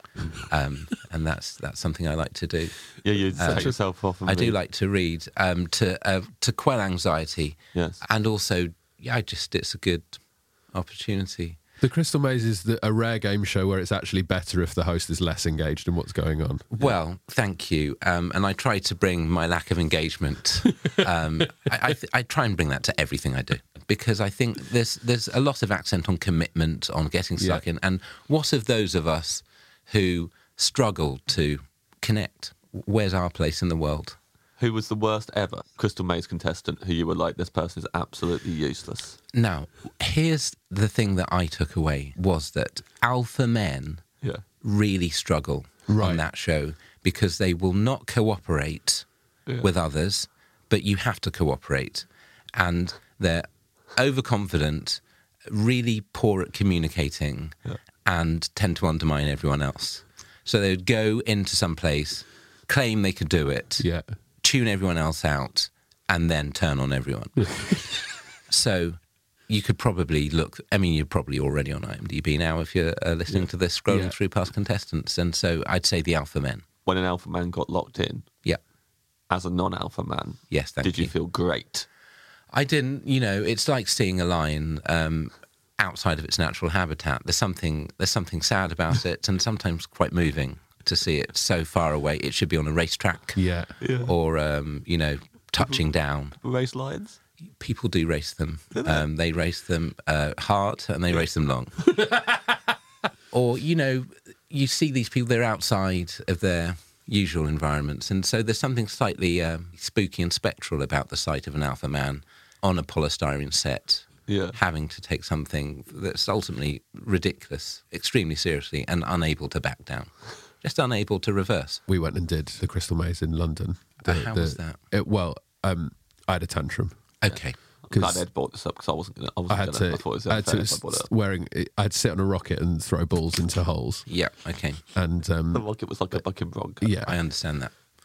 Um, and that's that's something I like to do. Yeah, you take yourself off and I do read. like to read um, to uh, to quell anxiety. Yes. And also, yeah, I just it's a good opportunity. The Crystal Maze is the, a rare game show where it's actually better if the host is less engaged in what's going on. Well, thank you. Um, and I try to bring my lack of engagement. Um, I, I, th- I try and bring that to everything I do because I think there's there's a lot of accent on commitment, on getting stuck Yeah. in. And what of those of us who struggle to connect? Where's our place in the world? Who was the worst ever Crystal Maze contestant who you were like, this person is absolutely useless? Now, here's the thing that I took away was that alpha men Yeah. really struggle Right. on that show because they will not cooperate Yeah. with others, but you have to cooperate. And they're overconfident, really poor at communicating, and tend to undermine everyone else. So they would go into some place, claim they could do it, Yeah. tune everyone else out, and then turn on everyone. So you could probably look, I mean, you're probably already on IMDb now if you're uh, listening to this, scrolling Yeah. through past contestants. And so I'd say the alpha men. When an alpha man got locked in, Yeah. as a non-alpha man, Yes, thank did you you. feel great? I didn't, you know, it's like seeing a lion um, outside of its natural habitat. There's something, there's something sad about it and sometimes quite moving to see it so far away. It should be on a racetrack Yeah. or, um, you know, touching down. Race lions? People do race them. Um, they race them uh, hard and they race them long. Or, you know, you see these people, they're outside of their usual environments. And so there's something slightly um, spooky and spectral about the sight of an alpha man on a polystyrene set, Yeah. having to take something that's ultimately ridiculous, extremely seriously, and unable to back down. Just unable to reverse. We went and did the Crystal Maze in London. Uh, how was that? It, well, um, I had a tantrum. Okay. I'm glad 'Cause Ed bought this up because I wasn't going to. I I wasn't had going to, I thought it was I had unfair to if I bought it up. wearing. I had to sit on a rocket and throw balls into holes, Yeah, okay. and The um, rocket was like a bucking frog. yeah, I understand that.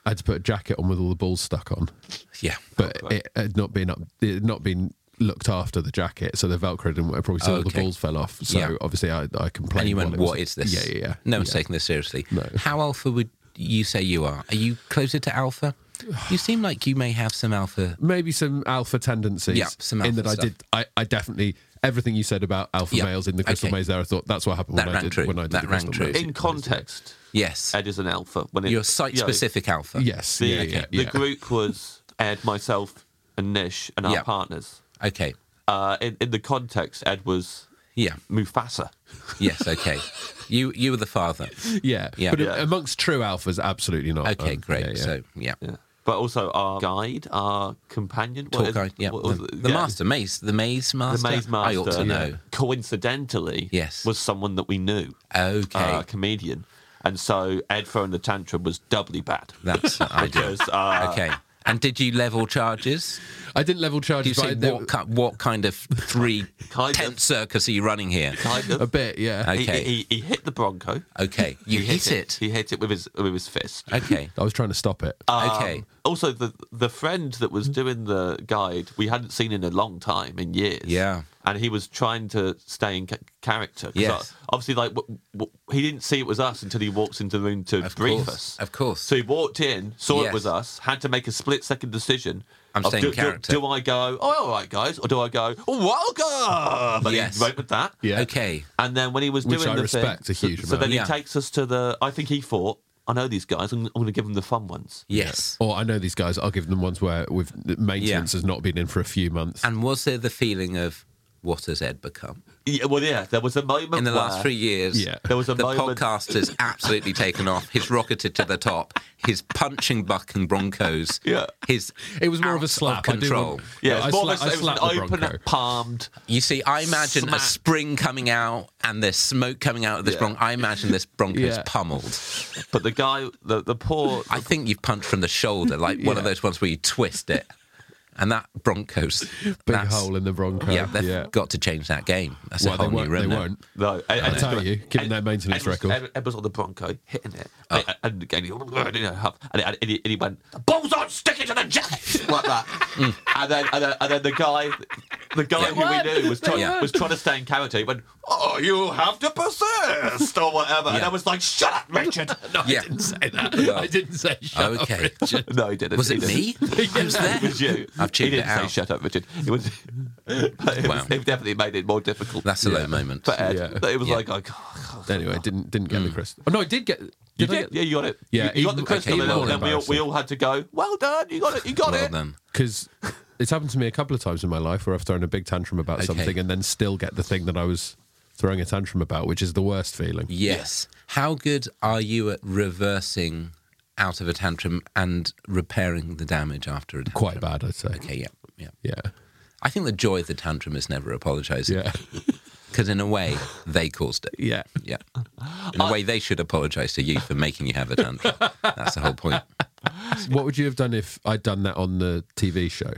I had to put a jacket on with all the balls stuck on, Yeah. but Oh, right. it had not been up, it had not been looked after the jacket, so the Velcro didn't work properly, so all the Okay. balls fell off. So Yeah. obviously I, I complained. And you went, while it was- what is this? Yeah, yeah, yeah. No one's yeah. taking this seriously. No. How alpha would you say you are? Are you closer to alpha? You seem like you may have some alpha. Maybe some alpha tendencies. Yeah, some in alpha that I stuff. did. I, I definitely everything you said about alpha Yeah, males in the Crystal okay. Maze. There, I thought that's what happened That when I rang did true. when I did That the rang Crystal true. Maze. In context, Yes. Ed is an alpha. When it, You're you know, site-specific alpha. Yes. The, yeah, yeah, the yeah. group was Ed, myself, and Nish, and our Yeah. partners. Okay. Uh, in, in the context, Ed was Yeah. Mufasa. Yes, okay. You you were the father. Yeah, Yeah. but Yeah. amongst true alphas, absolutely not. Okay, Um, great. yeah, yeah. So, yeah. Yeah. But also our guide, our companion. what Tour is- guide, yeah. what was The, it? the Yeah. master, maze, the maze master. The maze master. I ought to know. Coincidentally, Yes. was someone that we knew. Okay. Uh, a comedian. And so Ed throwing the tantrum was doubly bad. That's ideal. Because, uh, Okay. And did you level charges? I didn't level Do you charges. say but I- what, ki- what kind of three Kind tent of. circus are you running here? Kind a of. bit, yeah. Okay. He, he, he hit the Bronco. Okay. You He hit it. He hit it with his with his fist. Okay. I was trying to stop it. Um, Okay. Also, the the friend that was doing the guide, we hadn't seen in a long time, in years. Yeah. And he was trying to stay in ca- character. 'Cause, Yes. uh, Obviously, like w- w- he didn't see it was us until he walks into the room to Of brief course, us. of course. So he walked in, saw Yes. it was us, had to make a split second decision. I'm of staying do, in character. Do, do I go, oh, all right, guys, or do I go, welcome? And Yes. he went with that. Yeah. Okay. And then when he was Which doing I the respect thing, a huge so, so amount. then Yeah. he takes us to the. I think he thought, I know these guys. I'm, I'm going to give them the fun ones. Yes. Or I know these guys. I'll give them ones where with maintenance Yeah. has not been in for a few months. And was there the feeling of what has Ed become? Yeah, well, yeah, there was a moment In the last where- three years, Yeah. There was a the moment- podcast has absolutely taken off. He's rocketed to the top. He's punching bucking Broncos. Yeah. His It was more of a out slap. I do control. want- Yeah, I it's more sla- of a, I it was slapped an the open, Bronco. palmed. You see, I imagine Smack. a spring coming out and there's smoke coming out of this Yeah. Bronco. I imagine this Bronco's Yeah. pummeled. But the guy, the, the poor. I think you've punched from the shoulder, like one of Yeah. those ones where you twist it. And that Broncos. Big that's- hole in the Bronco. Yeah, they've yeah. got to change that game. That's Well, a they whole new won't. They room now. won't. No, I, I'll tell you, given their maintenance Ed was, record. Ed, Ed was on the Bronco, hitting it, Oh. and, and, again, he, you know, huff, and, and, he, and he went, "The balls on, stick it to the jacket," like that. and then, and then, and then the guy, the guy Yeah. who we knew was trying, Yeah. was trying to stay in character. He went, "Oh, you have to persist," or whatever. And Yeah. I was like, "Shut up, Richard." No, Yeah. I didn't say that. No. I didn't say shut up, Okay. Richard. No, he didn't. Was he it didn't. me? Who's there? It was you. I've tuned he didn't it say out. shut up, Richard. It was. But it, Wow. was, it definitely made it more difficult. That's a Yeah. low moment. for Ed. Yeah. But it was Yeah. like, oh, God. Anyway, didn't didn't get the crystal. Oh no, I did get. Did You I did, get- yeah, you got it. Yeah, you, you got the even- crystal, okay, and well then we all, done. we all had to go. Well done, you got it, you got Well it. done. Because it's happened to me a couple of times in my life where I've thrown a big tantrum about Okay. something and then still get the thing that I was throwing a tantrum about, which is the worst feeling. Yes. How good are you at reversing out of a tantrum and repairing the damage after a tantrum? Quite bad, I'd say. Okay, yeah, yeah. Yeah. I think the joy of the tantrum is never apologising. Yeah. Because in a way, they caused it. Yeah. Yeah. In a way, they should apologise to you for making you have a tantrum. That's the whole point. What would you have done if I'd done that on the T V show?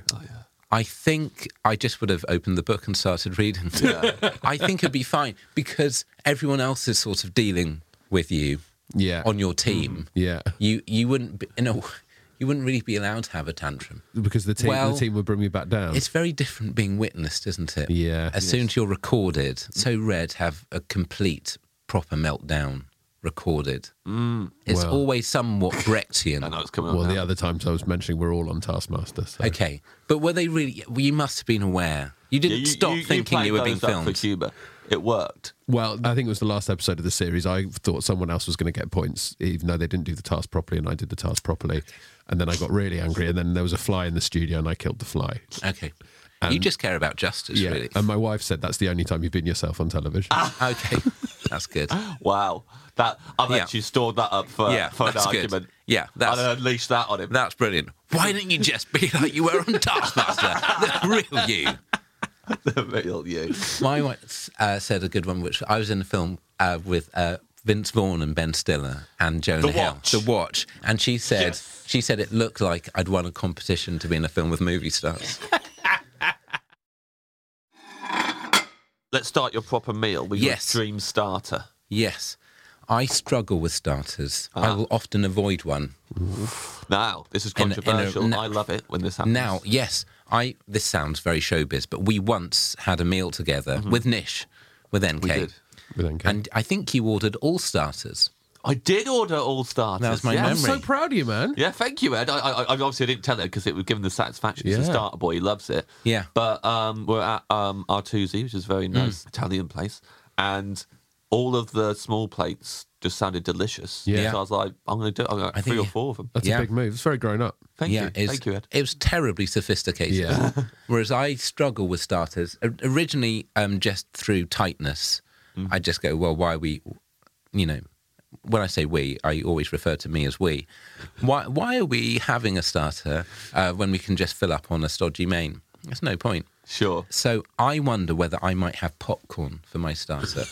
I think I just would have opened the book and started reading. I think it'd be fine because everyone else is sort of dealing with you Yeah. on your team. Yeah. You you wouldn't be, you know you wouldn't really be allowed to have a tantrum. Because the team Well, the team would bring me back down. It's very different being witnessed, isn't it? Yeah. As soon as you're recorded, so rare to have a complete, proper meltdown recorded. Mm, it's Well- always somewhat Brechtian. I know it's coming up Well, now. the other times I was mentioning we're all on Taskmaster. So. Okay, but were they really? Well, you must have been aware. You Yeah, didn't stop thinking you, played were being those up filmed. for humour. It worked. Well, I think it was the last episode of the series. I thought someone else was going to get points, even though they didn't do the task properly, and I did the task properly. And then I got really angry, and then there was a fly in the studio, and I killed the fly. Okay, you just care about justice, Yeah. really. And my wife said that's the only time you've been yourself on television. Okay, that's good. Wow. That I've Yeah. actually stored that up for, Yeah, for an that's good. argument. Yeah, that's- and unleashed that on him. That's brilliant. Why didn't you just be like you were on Taskmaster? The real you. The real you. My wife uh, said a good one, which I was in a film uh, with uh, Vince Vaughn and Ben Stiller and Jonah The Hill. Watch. The Watch. And she said, Yes. she said it looked like I'd won a competition to be in a film with movie stars. Let's start your proper meal with Yes. your dream starter. Yes. I struggle with starters. Ah. I will often avoid one. Now, this is In a- in a- controversial. n- I love it when this happens. Now, yes, I. This sounds very showbiz, but we once had a meal together with Nish, with N K. Mm-hmm. we did. With N K. And I think you ordered all starters. I did order all starters. That was my yeah. I'm memory. so proud of you, man. Yeah, thank you, Ed. I, I, I obviously I didn't tell Ed because it would give him the satisfaction. He's a Yeah. starter boy. He loves it. Yeah. But um, we're at um, Artusi, which is a very Mm. nice Italian place, and all of the small plates just sounded delicious. Yeah. So I was like, I'm going to do I'm gonna, I three think or you- four of them. That's Yeah. a big move. It's very grown up. Thank yeah, you. it's- Thank you, Ed. It was terribly sophisticated. Yeah. Whereas I struggle with starters. O- Originally, um, just through tightness, I just go, well, why are we, you know, when I say we, I always refer to me as we. Why, why are we having a starter uh, when we can just fill up on a stodgy main? There's no point. Sure. So I wonder whether I might have popcorn for my starter.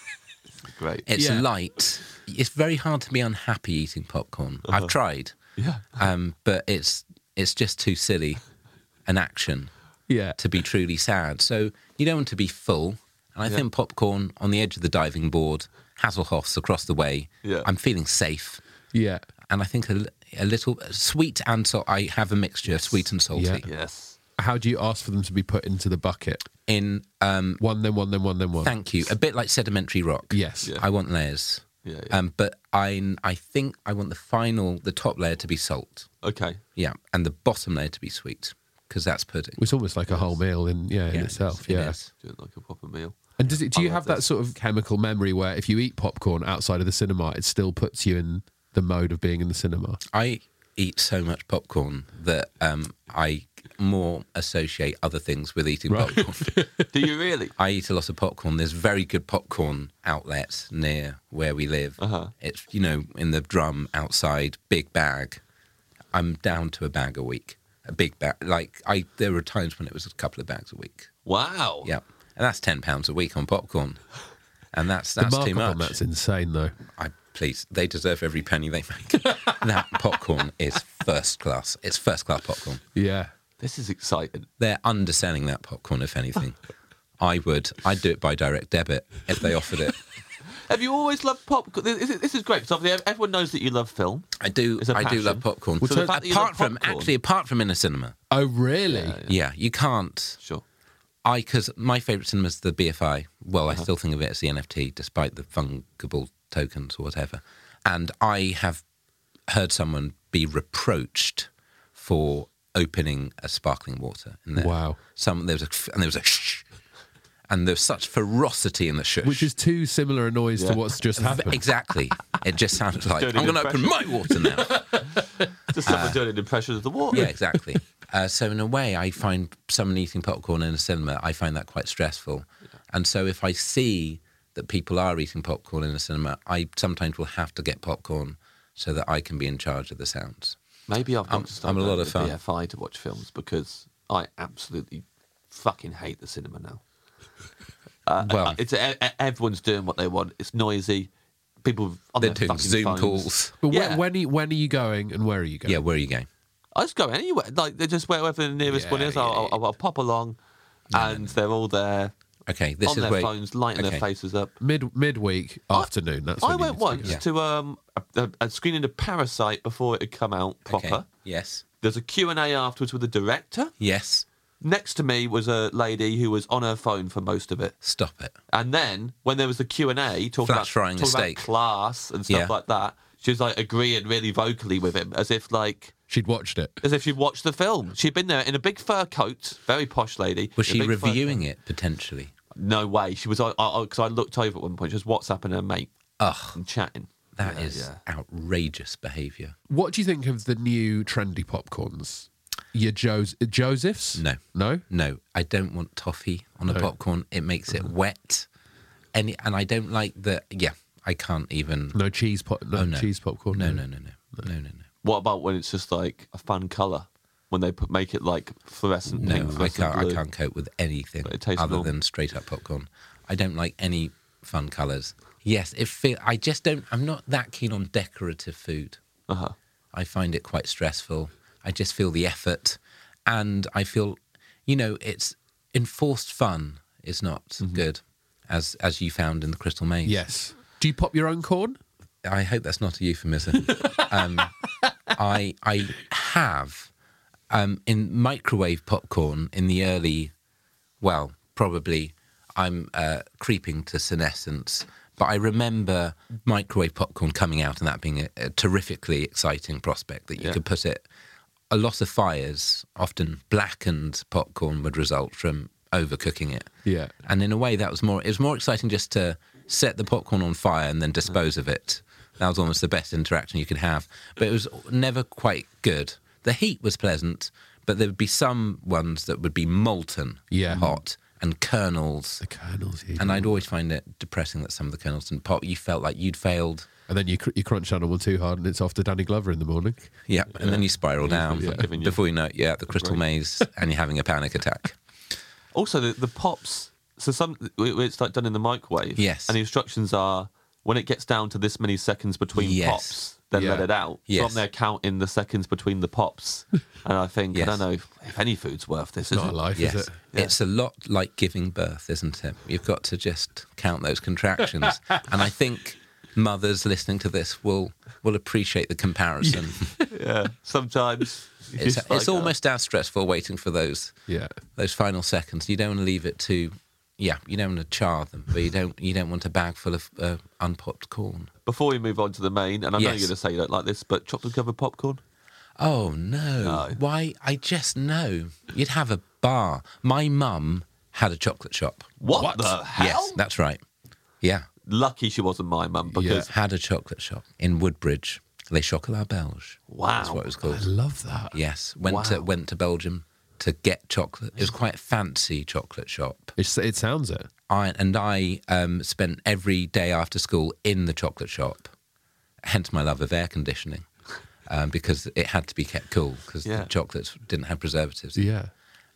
Great. It's Yeah. light. It's very hard to be unhappy eating popcorn. I've tried, Yeah. um, but it's it's just too silly an action Yeah. to be truly sad. So you don't want to be full. And I think popcorn on the edge of the diving board, Hasselhoff's across the way. Yeah. I'm feeling safe. Yeah. And I think a, li- a little sweet and salt. I have a mixture of sweet and salty. Yeah. Yes. How do you ask for them to be put into the bucket? In, um, One, then one, then one, then one. thank you, a bit like sedimentary rock. Yes. Yeah. I want layers. Yeah. yeah. Um, but I, I think I want the final, the top layer to be salt. okay. Yeah. And the bottom layer to be sweet, because that's pudding. It's almost like a whole meal in yeah, in Yeah, itself. it Yeah. is. Do it like a proper meal. And does it? Do I you love have that this. sort of chemical memory where if you eat popcorn outside of the cinema, it still puts you in the mode of being in the cinema? I eat so much popcorn that um, I more associate other things with eating Right. popcorn. Do you really? I eat a lot of popcorn. There's very good popcorn outlets near where we live. Uh-huh. It's, you know, in the drum outside, big bag. I'm down to a bag a week. A big bag. Like, I, there were times when it was a couple of bags a week. Wow. Yeah. And that's ten pounds a week on popcorn. And that's The that's markup too much. on that's insane, though. I please, they deserve every penny they make. That popcorn is first class. It's first class popcorn. Yeah. This is exciting. They're underselling that popcorn, if anything. I would. I'd do it by direct debit if they offered it. Have you always loved popcorn? This is, this is great because obviously everyone knows that you love film. I do. It's a I do passion. love popcorn. So the fact that you apart love from popcorn- actually, apart from in a cinema, Oh, really? yeah, you can't. Sure. I because my favourite cinema is the B F I. Well, Uh-huh. I still think of it as the N F T, despite the fungible tokens or whatever. And I have heard someone be reproached for opening a sparkling water in there. Wow. Some there was a and there was a shh, and there was such ferocity in the shush. Which is too similar a noise Yeah. to what's just happened. Exactly. It just sounded like Dirty I'm going to open my water now. Just someone doing an impression of the water. Yeah, exactly. Uh, so in a way, I find someone eating popcorn in a cinema, I find that quite stressful. And so if I see that people are eating popcorn in a cinema, I sometimes will have to get popcorn so that I can be in charge of the sounds. Maybe I've got I'm- to start I'm a lot going of to fun. B F I to watch films because I absolutely fucking hate the cinema now. Uh, Well- it's e- e- everyone's doing what they want. It's noisy. People on They're their doing fucking Zoom phones. calls. But Yeah. when, when, are you, when are you going and where are you going? Yeah, where are you going? I just go anywhere. Like they're just wherever the nearest Yeah, one is. yeah, I'll, I'll, I'll pop along, and they're all there Okay, this on is their where... phones, lighting okay. their faces up. Mid midweek afternoon. That's when I you went need to once go. Yeah. to um, a, a, a screening of Parasite before it had come out proper. Okay. Yes. There's a Q and A afterwards with the director. Yes. Next to me was a lady who was on her phone for most of it. Stop it. And then when there was the Q and A, talking Flash about, frying a talking about steak. class and stuff Yeah. like that, she was like agreeing really vocally with him, as if like She'd watched it. as if she'd watched the film. She'd been there in a big fur coat, very posh lady. Was in a she big fur reviewing coat. it, potentially? No way. She was. I because I, I looked over at one point. She was WhatsApping her mate Ugh, and chatting. that Yeah, is yeah. outrageous behaviour. What do you think of the new trendy popcorns? Your Joe's, Joseph's? No. No? No, I don't want toffee on a No. popcorn. It makes it wet. Any, and I don't like the... Yeah, I can't even... No cheese pop. No, Oh, no. cheese popcorn. No, no, no, no. No, no, no. What about when it's just like a fun colour? When they put make it like fluorescent No, pink, I fluorescent can't. I blue? can't cope with anything But it tastes other normal. than straight up popcorn. I don't like any fun colours. Yes, it feel. I just don't. I'm not that keen on decorative food. Uh-huh. I find it quite stressful. I just feel the effort, and I feel, you know, it's enforced fun is not Mm-hmm. good, as as you found in the Crystal Maze. Yes. Do you pop your own corn? I hope that's not a euphemism. um, I I have um, in microwave popcorn in the early, well, probably I'm uh, creeping to senescence, but I remember microwave popcorn coming out and that being a, a terrifically exciting prospect that you Yeah. could put it. A lot of fires, often blackened popcorn, would result from overcooking it. Yeah. And in a way, that was more. It was more exciting just to set the popcorn on fire and then dispose of it. That was almost the best interaction you could have. But it was never quite good. The heat was pleasant, but there would be some ones that would be molten Yeah. hot and kernels. The kernels. Yeah. And I'd always find it depressing that some of the kernels didn't pop. You felt like you'd failed. And then you cr- you crunch on one too hard, and it's off to Danny Glover in the morning. Yeah, and then you spiral down. Yeah. Giving you Before you know it, you're at the Crystal break. Maze and you're having a panic attack. Also, the, the pops. So some it's like done in the microwave. Yes. And the instructions are when it gets down to this many seconds between Yes. pops, then Yeah. let it out. Yes. So I'm there counting the seconds between the pops, and I think Yes. I don't know if, if any food's worth this. Is Not it? a life, Yes, is it? Yeah. it's a lot like giving birth, isn't it? You've got to just count those contractions. And I think mothers listening to this will will appreciate the comparison. Yeah. Sometimes you It's, just it's like, almost as stressful waiting for those Yeah. those final seconds. You don't want to leave it to, yeah, you don't want to char them, but you don't you don't want a bag full of uh, unpopped corn. Before we move on to the main, and I know Yes. you're going to say you don't like this, but chocolate covered popcorn. Oh no. No. Why? I just know you'd have a bar. My mum had a chocolate shop. What, What? the hell? Yes, that's right. Yeah. Lucky she wasn't my mum because Had a chocolate shop in Woodbridge. Les Chocolats Belges. Wow. That's what it was I called. love that. Yes. Went to Wow. went to Belgium to get chocolate. It was quite a fancy chocolate shop. It's, it sounds it. I and I um, spent every day after school in the chocolate shop. Hence my love of air conditioning, um, because it had to be kept cool because Yeah. the chocolates didn't have preservatives. Yeah.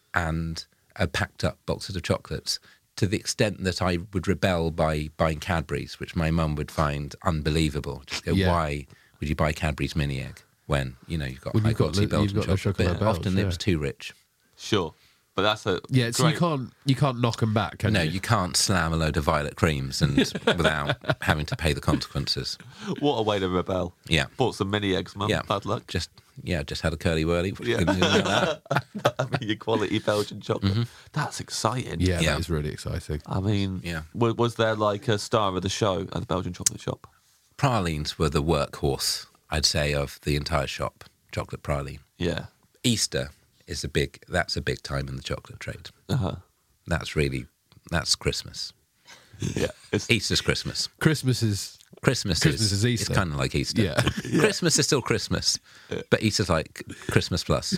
And I packed up boxes of chocolates to the extent that I would rebel by buying Cadbury's, which my mum would find unbelievable. Just go, Yeah. why would you buy Cadbury's mini egg when you know you've got When high you've got quality the- Belgian you've got the chocolate? chocolate But Belge, often it yeah. was too rich. sure, but that's a Yeah, so you great- can't you can't knock them back, can No, you? you can't slam a load of violet creams and without having to pay the consequences. What a way to rebel. Yeah. Bought some mini eggs, mum. Yeah, Bad luck. Just yeah, just had a curly whirly. Yeah. Couldn't do like that. I mean, your quality Belgian chocolate. Mm-hmm. That's exciting. Yeah, Yeah. that is really exciting. I mean, Yeah. wa- was there like a star of the show at the Belgian chocolate shop? Pralines were the workhorse, I'd say, of the entire shop. Chocolate praline. Yeah. Easter is a big. That's a big time in the chocolate trade. Uh-huh. That's really that's Christmas. Yeah. It's, Easter's Christmas. Christmas is Christmas, Christmas is, is Easter. It's kind of like Easter. Yeah. Christmas is still Christmas, but Easter's like Christmas plus.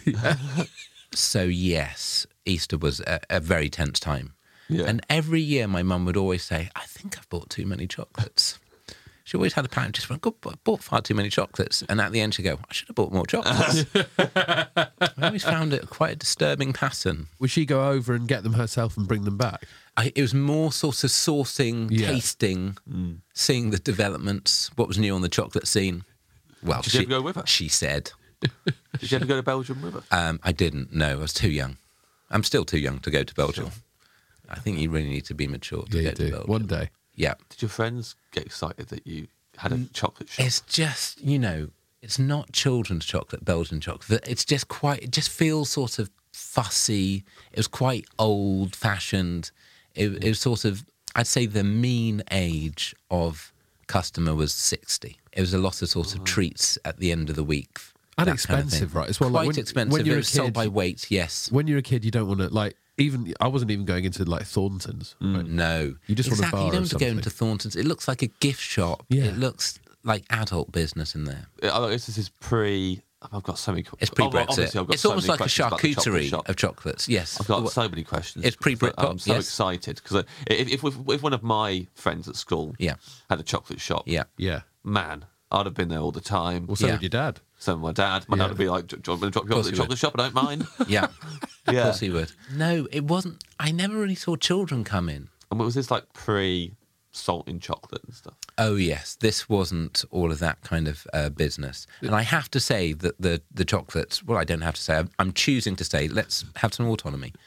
So yes, Easter was a, a very tense time. Yeah. And every year my mum would always say, I think I've bought too many chocolates. She always had a pattern, just went, God, I bought far too many chocolates. And at the end she'd go, I should have bought more chocolates. I always found it quite a disturbing pattern. would she go over and get them herself and bring them back? I, it was more sort of sourcing, Yeah. tasting, seeing the developments, what was new on the chocolate scene. Well, Did she, you ever go with her? she said. Did you ever go to Belgium with her? Um, I didn't. No, I was too young. I'm still too young to go to Belgium. I think you really need to be mature to Yeah, go you to do. Belgium. One day. Yeah. Did your friends get excited that you had a chocolate shop? It's just, you know, it's not children's chocolate, Belgian chocolate. It's just quite, it just feels sort of fussy. It was quite old fashioned. It, it was sort of, I'd say the mean age of customer was sixty. It was a lot of sort of treats at the end of the week. And that kind of expensive, thing. right? As well, Quite like when- expensive. when you're it a was sold kid- by weight, yes. When you're a kid, you don't want to like even. I wasn't even going into like Thornton's. right? No. You just want a exactly. bar You don't of want to go something. into Thornton's. It looks like a gift shop. Yeah. It looks like adult business in there. I guess this is pre. I've got so many. It's oh, well, pre-Brexit. obviously I've got It's so almost many like a questions about the chocolate charcuterie shop. of chocolates. Yes. I've got so many questions. It's pre-Britpop, but I'm so yes. excited because if, if, if, if one of my friends at school Yeah. had a chocolate shop, Yeah. Yeah. man, I'd have been there all the time. Well, so Yeah. would your dad. So would my dad. My Yeah. dad would be like, "Do you want me to drop you off course at the he would. chocolate shop? I don't mind." Yeah. Of Yeah. course he would. No, it wasn't. I never really saw children come in. And was this like pre salt in chocolate and stuff? Oh yes, this wasn't all of that kind of uh, business. And I have to say that the the chocolates. Well, I don't have to say. I'm, I'm choosing to say. Let's have some autonomy.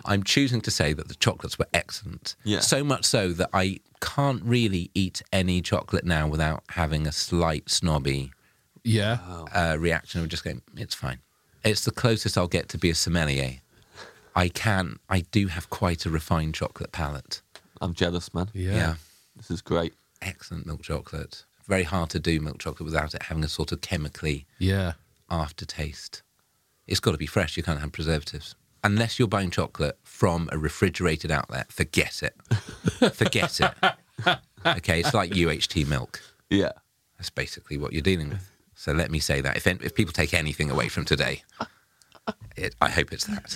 I'm choosing to say that the chocolates were excellent. Yeah. So much so that I can't really eat any chocolate now without having a slight snobby Yeah. uh, reaction of just going, it's fine. It's the closest I'll get to be a sommelier. I can, I do have quite a refined chocolate palate. I'm jealous, man. Yeah. Yeah. This is great. Excellent milk chocolate. Very hard to do milk chocolate without it having a sort of chemically Yeah. aftertaste. It's got to be fresh. You can't have preservatives. Unless you're buying chocolate from a refrigerated outlet, forget it. Forget it. Okay, it's like U H T milk. Yeah. That's basically what you're dealing with. So let me say that. If, if people take anything away from today, it, I hope it's that.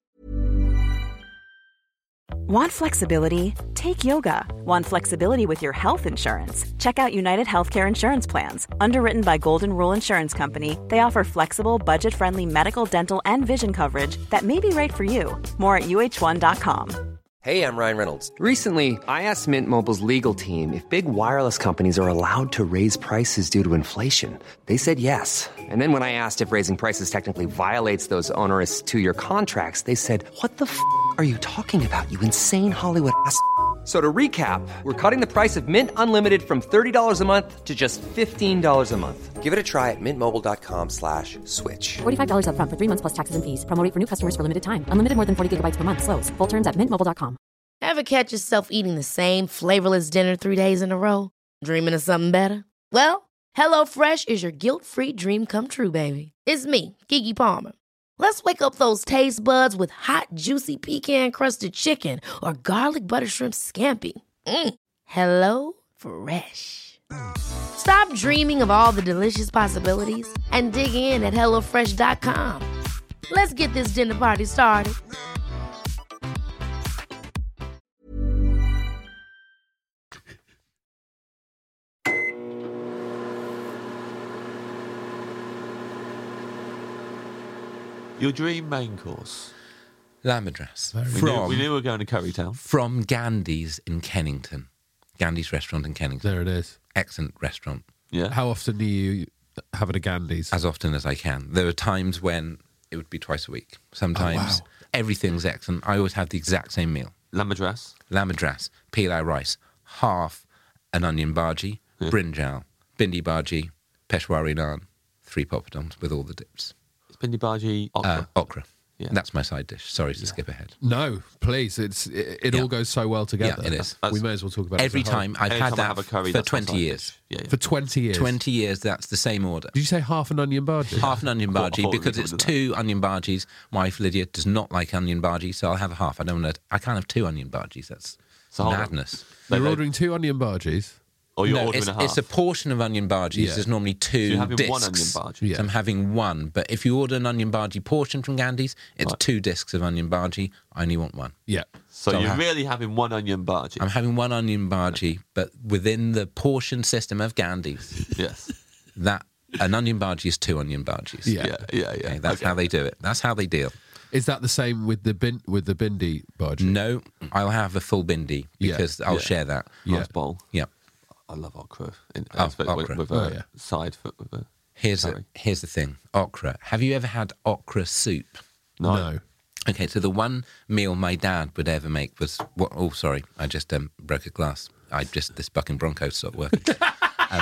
Want flexibility? Take yoga. Want flexibility with your health insurance? Check out United Healthcare Insurance Plans. Underwritten by Golden Rule Insurance Company, they offer flexible, budget-friendly medical, dental, and vision coverage that may be right for you. More at U H one dot com. Hey, I'm Ryan Reynolds. Recently, I asked Mint Mobile's legal team if big wireless companies are allowed to raise prices due to inflation. They said yes. And then when I asked if raising prices technically violates those onerous two-year contracts, they said, what the f*** are you talking about, you insane Hollywood ass f- So to recap, we're cutting the price of Mint Unlimited from thirty dollars a month to just fifteen dollars a month. Give it a try at mintmobile.com slash switch. forty-five dollars up front for three months plus taxes and fees. Promo rate for new customers for limited time. Unlimited more than forty gigabytes per month. Slows full terms at mint mobile dot com. Ever catch yourself eating the same flavorless dinner three days in a row? Dreaming of something better? Well, HelloFresh is your guilt-free dream come true, baby. It's me, Keke Palmer. Let's wake up those taste buds with hot, juicy pecan-crusted chicken or garlic butter shrimp scampi. Mm. Hello Fresh. Stop dreaming of all the delicious possibilities and dig in at hello fresh dot com. Let's get this dinner party started. Your dream main course. La Madras. We knew, From, we knew we were going to Currytown. from Gandhi's in Kennington. Gandhi's restaurant in Kennington. There it is. Excellent restaurant. Yeah. How often do you have it at Gandhi's? As often as I can. There are times when it would be twice a week. Sometimes Oh, wow. everything's excellent. I always have the exact same meal. La Madras. La Madras, pilau rice, half an onion bhaji, Yeah. brinjal, bindi bhaji, peshwari naan, three poppadoms with all the dips. It's Bindi Bhaji okra. Uh, okra. Yeah. That's my side dish. Sorry to skip ahead. No, please. It's It, it Yeah. all goes so well together. Yeah, it is. We may as well talk about Every it as a whole. time I've Every had time I that have a curry, for that's my twenty side years. dish. Yeah, yeah. For twenty years. twenty years, that's the same order. Did you say half an onion bhaji? Half an onion I thought- I bhaji thought we because were it's gonna do two onion bhajis. My wife Lydia does not like onion bhaji, so I'll have a half. I don't want to. I can't have two onion bhajis. That's So hold on. madness. You're They- they- ordering two onion bhajis. Or you're no, ordering it's, a half. it's a portion of onion bhajis. Yeah. There's normally two So you're having discs. one onion bhaji. Yeah. So I'm having one. But if you order an onion bhaji portion from Gandhi's, it's Right. two discs of onion bhaji. I only want one. Yeah. So So you're ha- really having one onion bhaji. I'm having one onion bhaji, but within the portion system of Gandhi's, Yes. that an onion bhaji is two onion bhajis. Yeah. Yeah, yeah, yeah. Okay, that's Okay. how they do it. That's how they deal. Is that the same with the bin with the bindi bhaji? No, I'll have a full bindi Yeah, because I'll yeah. share that. Yeah. Nice bowl. Yeah. I love okra. In, Oh, especially okra. With, with Oh, a yeah. side for, with a Here's curry. the, here's the thing. Okra. Have you ever had okra soup? No. No. Okay, so the one meal my dad would ever make was what? Oh, sorry, I just um, broke a glass. I just this bucking Bronco stopped working. um,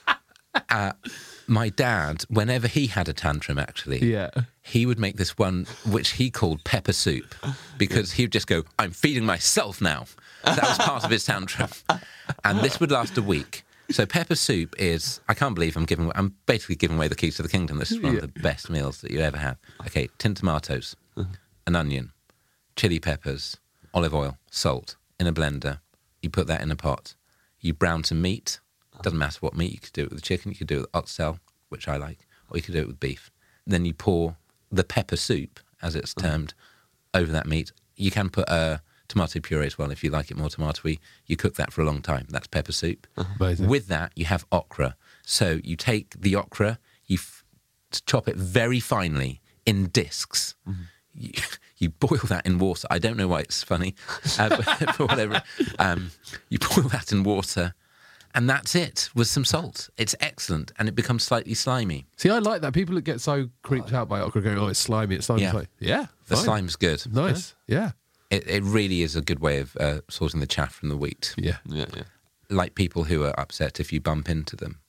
uh, my dad, whenever he had a tantrum, actually, Yeah. he would make this one which he called pepper soup because he would just go, "I'm feeding myself now." That was part of his tantrum, and this would last a week. So pepper soup is, I can't believe I'm giving, I'm basically giving away the keys to the kingdom. This is one Yeah. of the best meals that you ever have. Okay, tin tomatoes, an onion, chili peppers, olive oil, salt in a blender. You put that in a pot. You brown some meat. Doesn't matter what meat. You could do it with chicken. You could do it with oxtail, which I like, or you could do it with beef. Then you pour the pepper soup, as it's termed, over that meat. You can put a tomato puree as well if you like it more tomatoey. You cook that for a long time. That's pepper soup. Amazing. With that, you have okra. So you take the okra, you f- chop it very finely in discs. You, you boil that in water. I don't know why it's funny, uh, but, but whatever. Um, you boil that in water, and that's it with some salt. It's excellent, and it becomes slightly slimy. See, I like that. People that get so creeped out by okra going, "Oh, it's slimy, it's slimy." Yeah. It's like, yeah, The fine. slime's good. Nice. Yeah. It, it really is a good way of uh, sorting the chaff from the wheat. Yeah. Yeah, yeah. Like people who are upset if you bump into them.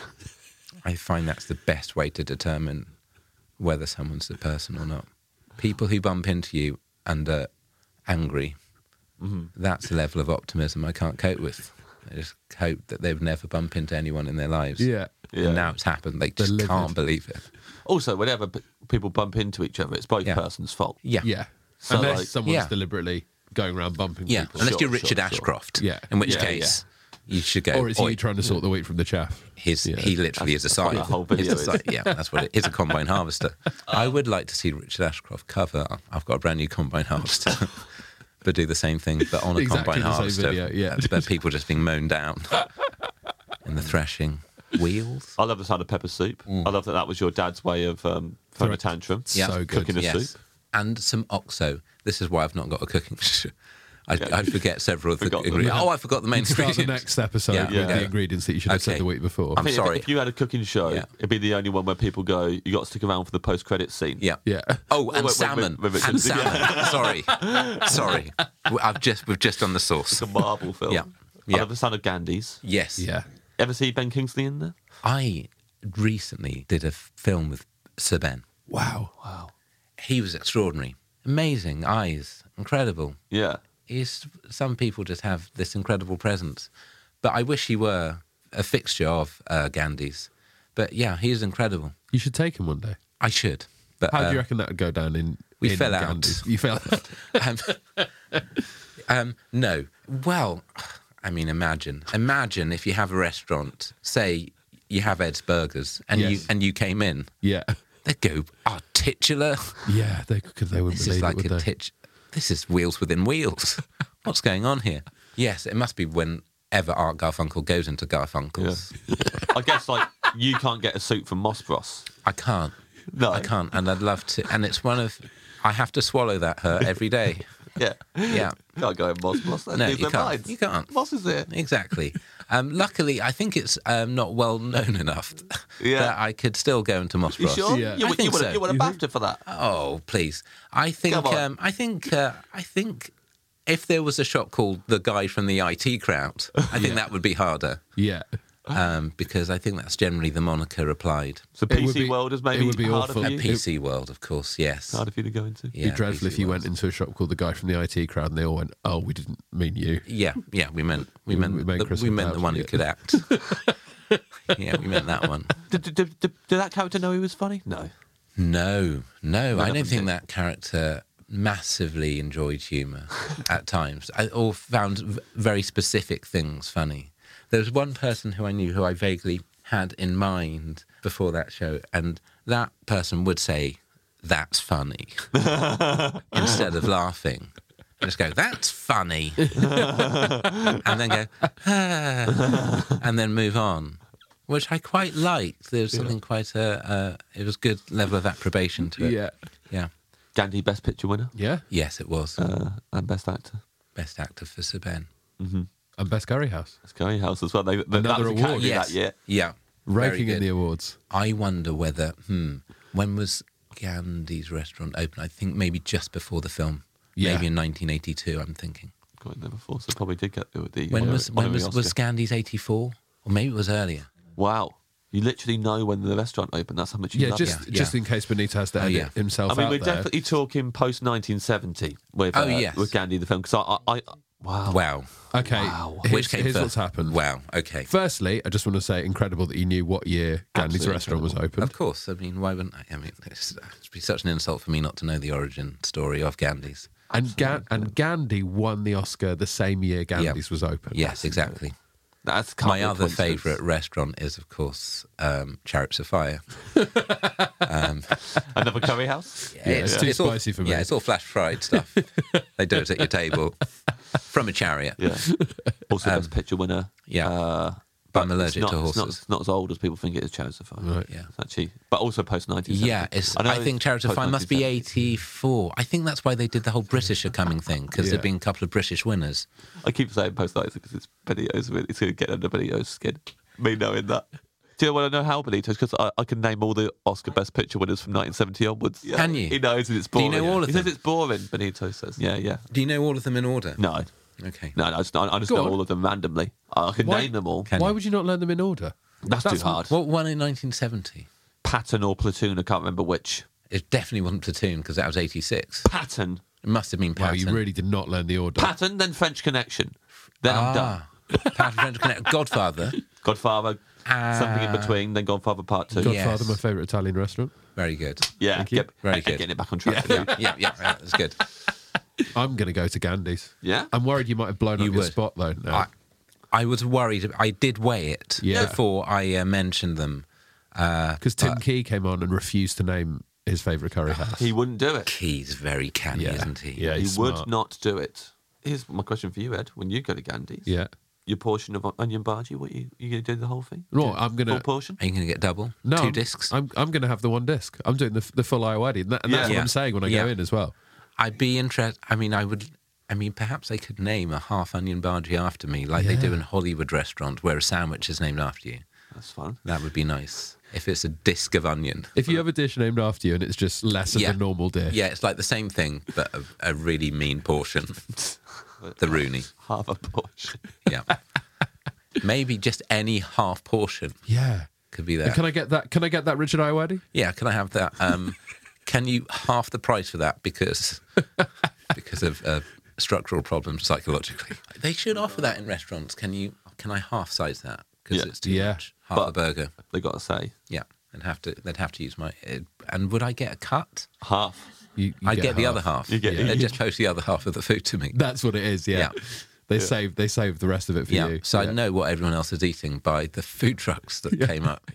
I find that's the best way to determine whether someone's the person or not. People who bump into you and are angry, mm-hmm. that's a level of optimism I can't cope with. I just hope that they would never bump into anyone in their lives. Yeah. Yeah. And now it's happened. They just livid. can't believe it. Also, whenever p- people bump into each other, it's both Yeah. person's fault. Yeah. Yeah. So, Unless like- someone's Yeah. deliberately going around bumping Yeah, people. unless Sure, you're Richard sure, sure. Ashcroft. Yeah. In which Yeah, case, you should go. Or is "Oi, he trying to sort the wheat from the chaff? His, Yeah. He literally is a That's what scythe. that whole video He's a is. scythe. Yeah, that's what it is. A combine harvester. I would like to see Richard Ashcroft cover. I've got a brand new combine harvester, but do the same thing, but on a Exactly combine the same harvester. video, yeah. But people just being mown down in the threshing wheels. I love the sound of pepper soup. I love that that was your dad's way of um, throwing a tantrum. Yeah. So good. Cooking a Yes. soup. And some oxo. This is why I've not got a cooking show. I, Yeah. I forget several of the Forgot them. ingredients. Oh, I forgot the main Start the ingredients. next episode Yeah. with Yeah. the ingredients that you should have said Okay. the week before. I'm I think if- sorry. If you had a cooking show, Yeah. it'd be the only one where people go, you got to stick around for the post-credit scene. Yeah. Yeah. Oh, and wait, wait, salmon. wait, wait, and wait. salmon. Sorry. Sorry. I've just we've just done the sauce. It's a marble film. Yeah. I Yeah. love the sound of Gandhi's. Yes. Yeah. Ever see Ben Kingsley in there? I recently did a f- film with Sir Ben. Wow. Wow. He was extraordinary. Amazing eyes. Incredible. Yeah. He's, some people just have this incredible presence. But I wish he were a fixture of uh, Gandhi's. But yeah, he is incredible. You should take him one day. I should. But How do uh, you reckon that would go down in we in fell out. Gandhi's? You fell out. um, um, no. Well, I mean, imagine. Imagine if you have a restaurant, say you have Ed's Burgers, and you Yes. and you came in, Yeah. they'd go, oh, titular. Yeah, they, cause they wouldn't This believe is like it, a would they? titch. This is wheels within wheels. What's going on here? Yes, it must be whenever Art Garfunkel goes into Garfunkel's. I guess, like, you can't get a suit from Moss Bros. I can't. No. I can't, and I'd love to. And it's one of, I have to swallow that hurt every day. Yeah. Yeah. Can't go in Moss Bros. Then. No, Lose you their can't. minds. You can't. Moss is there. Exactly. Um, luckily, I think it's um, not well known enough Yeah. that I could still go into Moss You Bros. sure? Yeah. You, I you, think want so. a, you want a You think- BAFTA for that? Oh, please! I think. Come on. Um, I think. Uh, I think. If there was a shop called The Guy from the I T Crowd, I think that would be harder Yeah. um, because I think that's generally the moniker applied. So It would P C be- World is it maybe would be harder awful. for A you? P C World, of course. Yes. Harder for you to go into? Yeah, It'd be dreadful P C if you World. went into a shop called The Guy from the I T Crowd and they all went, oh, we didn't mean you. Yeah, yeah. We meant. We We- meant. we meant the, Chris we meant the McLeod, one who yeah. could act. Yeah, we meant that one. Did, did, did, did, did that character know he was funny? No. No, no, I nothing don't think did. that character massively enjoyed humour at times, I, or found v- very specific things funny. There was one person who I knew who I vaguely had in mind before that show, and that person would say, "That's funny," instead of laughing. Just go, "That's funny," and then go, ah, and then move on. Which I quite liked. There was something quite a, uh, it was good level of approbation to it. Yeah. Yeah. Gandhi, Best Picture winner Yeah. Yes, it was. uh, and Best Actor. Best actor for Sir Ben. And Best Curry House. Scary House as well. They, they, that Another was a award. category Yes. that year. Yeah. Very Raking in good. the awards. I wonder whether, hmm, when was Gandhi's restaurant open? I think maybe just before the film. Yeah. Maybe in nineteen eighty-two, I'm thinking. Got it there before, so probably did get the. the When honorary- was when honorary was, was Oscar. Gandhi's eighty-four? Or maybe it was earlier. Wow. You literally know when the restaurant opened. That's how much you Yeah, love just it. Yeah, just yeah. in case Benito has to Oh, edit yeah. himself I mean, out we're there. definitely talking post nineteen seventy with, Oh, uh, yes. with Gandhi, the film. Because I, I, I, wow. Wow. Okay, Wow. here's, Which came here's first? what's happened. Wow. Okay. Firstly, I just want to say incredible that you knew what year Gandhi's Absolutely restaurant was incredible. opened. Of course. I mean, why wouldn't I? I mean, it's, it'd be such an insult for me not to know the origin story of Gandhi's. And, Ga- and Gandhi won the Oscar the same year Gandhi's was open. Yes, exactly. That's can't My be a other coincidence. favourite restaurant is, of course, um, Chariots of Fire. Another curry house. Yeah, it's too all, spicy for me. Yeah, it's all flash fried stuff. They do it at your table from a chariot. Yeah. Also, Best Picture winner. yeah. Uh, But I'm but allergic it's not, to it's not- horses. It's not, as old as people think it is. Chariots of Fire. Right. Yeah. It's actually, but also post nineteen seventy. Yeah, it's, know I, think it's Chariots of Fire must be post-nineteen seventy. eighty-four. I think that's why they did the whole British are coming thing, because Yeah. there've been a couple of British winners. I keep saying post nineteen because it's Benito's. It's going to get under Benito's skin. Me knowing that. Do you want to know how, Benito? Because I, I can name all the Oscar Best Picture winners from nineteen seventy onwards. Yeah. Can you? He knows and it's Do you boring. know all of he them? says it's boring, Benito says. Yeah, yeah. Do you know all of them in order? No. Okay. No, no I just, I just Go know on. all of them randomly. I can Why- name them all. Can Why you? would you not learn them in order? That's, That's too hard. What one in nineteen seventy? Patton or Platoon, I can't remember which. It definitely wasn't Platoon because that was eighty-six. Patton. It must have been Wow, Patton. you really did not learn the order. Patton, then French Connection. Then I'm done. Ah, Patton, French Connect, Godfather. Godfather, Ah. something in between, then Godfather Part Two. Yeah. Godfather, Yes. my favourite Italian restaurant. Very good. Yeah, Thank you. get- Very and good. Getting it back on track. Yeah, yeah, yeah, yeah, that's good. I'm going to go to Gandhi's. Yeah? I'm worried you might have blown You up your would. spot, though. No. I, I was worried. I did weigh it Yeah. before I uh, mentioned them. Because Tim Key came on and refused to name his favourite curry house. He wouldn't do it. He's very canny, Yeah. isn't he? Yeah. He he's would smart. not do it. Here's my question for you, Ed. When you go to Gandhi's, Yeah. your portion of onion bhaji, what you you going to do the whole thing? No, Do I'm gonna- full portion. Are you going to get double? No, Two I'm- discs? I'm I'm going to have the one disc. I'm doing the the full Iowadi, and, that, and that's Yeah. what I'm saying when I Yeah. go in as well. I'd be interested. I mean, I would. I mean, perhaps they could name a half onion bhaji after me, like they do in Hollywood restaurants, where a sandwich is named after you. That's fun. That would be nice. If it's a disc of onion. If you have a dish named after you and it's just less of Yeah. a normal dish, Yeah, it's like the same thing, but a, a really mean portion. The Rooney. Half a portion. Yeah. Maybe just any half portion yeah. could be And there. can I get that? Can I get that Richard Iowadi? Yeah, can I have that? Um, can you half the price for that because because of uh, structural problems psychologically? They should offer that in restaurants. Can you? Can I half size that because Yeah. it's too Yeah. much? Half But- a burger. They got to say Yeah, and have to. They'd have to use my. Uh, and would I get a cut? half. You, you I'd get, the half. other half. You get- yeah. They'd you- just post the other half of the food to me. That's what it is. Yeah. Yeah. They save they save the rest of it for yeah. you. So yeah. I know what everyone else is eating by the food trucks that Yeah. came up.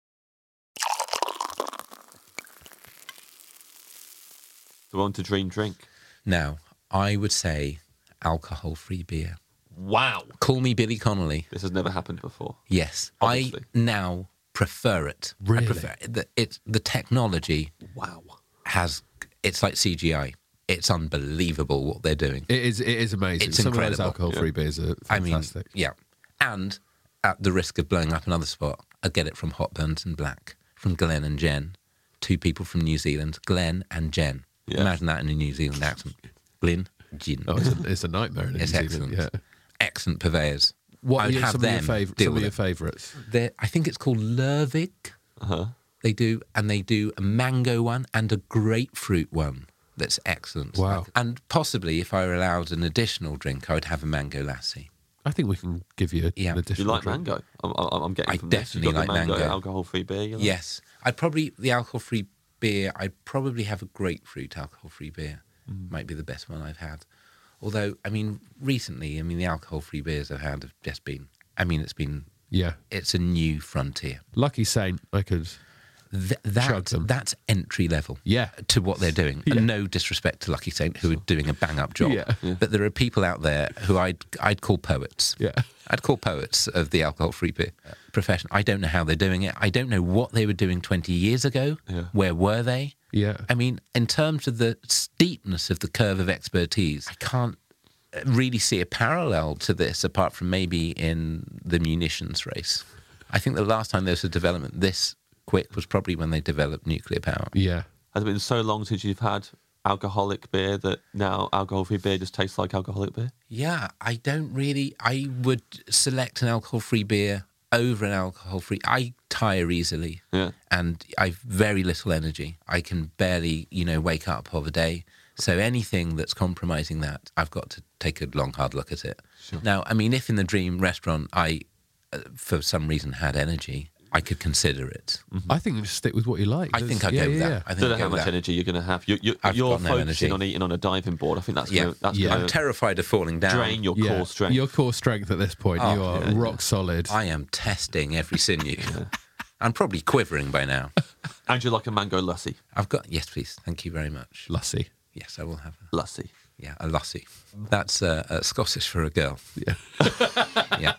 So on to dream drink. Now, I would say alcohol-free beer. Wow. Call me Billy Connolly. This has never happened before. Yes, Obviously. I now prefer it. Really? I prefer the, it's the technology Wow. has. It's like C G I. It's unbelievable what they're doing. It is it is amazing. It's Some incredible. of those alcohol-free beers are I mean, fantastic. yeah. And at the risk of blowing up another spot, I get it from Hot Burns and Black, from Glenn and Jen, two people from New Zealand, Glenn and Jen. Yeah. Imagine that in a New Zealand accent. Glenn, Jen. Oh, it's a, it's a nightmare in It's New excellent. Zealand. Yeah. Excellent purveyors. What I are would your- have some, of your, them fav- deal some of with your it. favourites? They're, I think it's called Lervig. Uh-huh. They do, and they do a mango one and a grapefruit one. That's excellent. Wow. And possibly, if I were allowed an additional drink, I would have a mango lassi. I think we can give you Yeah. an You You additional like drink. mango? I'm, I'm, I'm getting I from this. definitely You've got the like mango. Alcohol-free beer. You like? Yes, I'd probably the alcohol-free beer. I'd probably have a grapefruit alcohol-free beer. Mm. Might be the best one I've had. Although, I mean, recently, I mean, the alcohol-free beers I've had have just been. I mean, it's been. Yeah. It's a new frontier. Lucky Saint, I could. Th- Chug that them. that's entry level. Yeah. To what they're doing. Yeah. And no disrespect to Lucky Saint, who are doing a bang-up job. Yeah. Yeah. But there are people out there who I'd I'd call poets. Yeah. I'd call poets of the alcohol-free beer profession. I don't know how they're doing it. I don't know what they were doing twenty years ago. Yeah. Where were they? Yeah. I mean, in terms of the steepness of the curve of expertise, I can't really see a parallel to this apart from maybe in the munitions race. I think the last time there was a development this quick was probably when they developed nuclear power. Yeah. Has it been so long since you've had alcoholic beer that now alcohol-free beer just tastes like alcoholic beer? Yeah, I don't really. I would select an alcohol-free beer over an alcohol-free. I tire easily, Yeah. and I've very little energy. I can barely, you know, wake up of a day. So anything that's compromising that, I've got to take a long, hard look at it. Now, I mean, if in the dream restaurant I, uh, for some reason, had energy, I could consider it. I think you just stick with what you like. I think I'd yeah, go with yeah, that. yeah. I think Don't know I'd go how with much that. energy you're going to have. You, you, I've you're got no focusing energy. on eating on a diving board. I think that's Yeah, going to that's Yeah. I'm gonna terrified of falling down. drain your Yeah. core strength. Your core strength at this point, Oh, you are yeah, rock solid. I am testing every sinew. I'm probably quivering by now. And you like a mango lassi. I've got yes, please. Thank you very much. Lassie. Yes, I will have a Lassi. yeah a lassie. That's uh, uh, Scottish for a girl. Yeah. Yeah.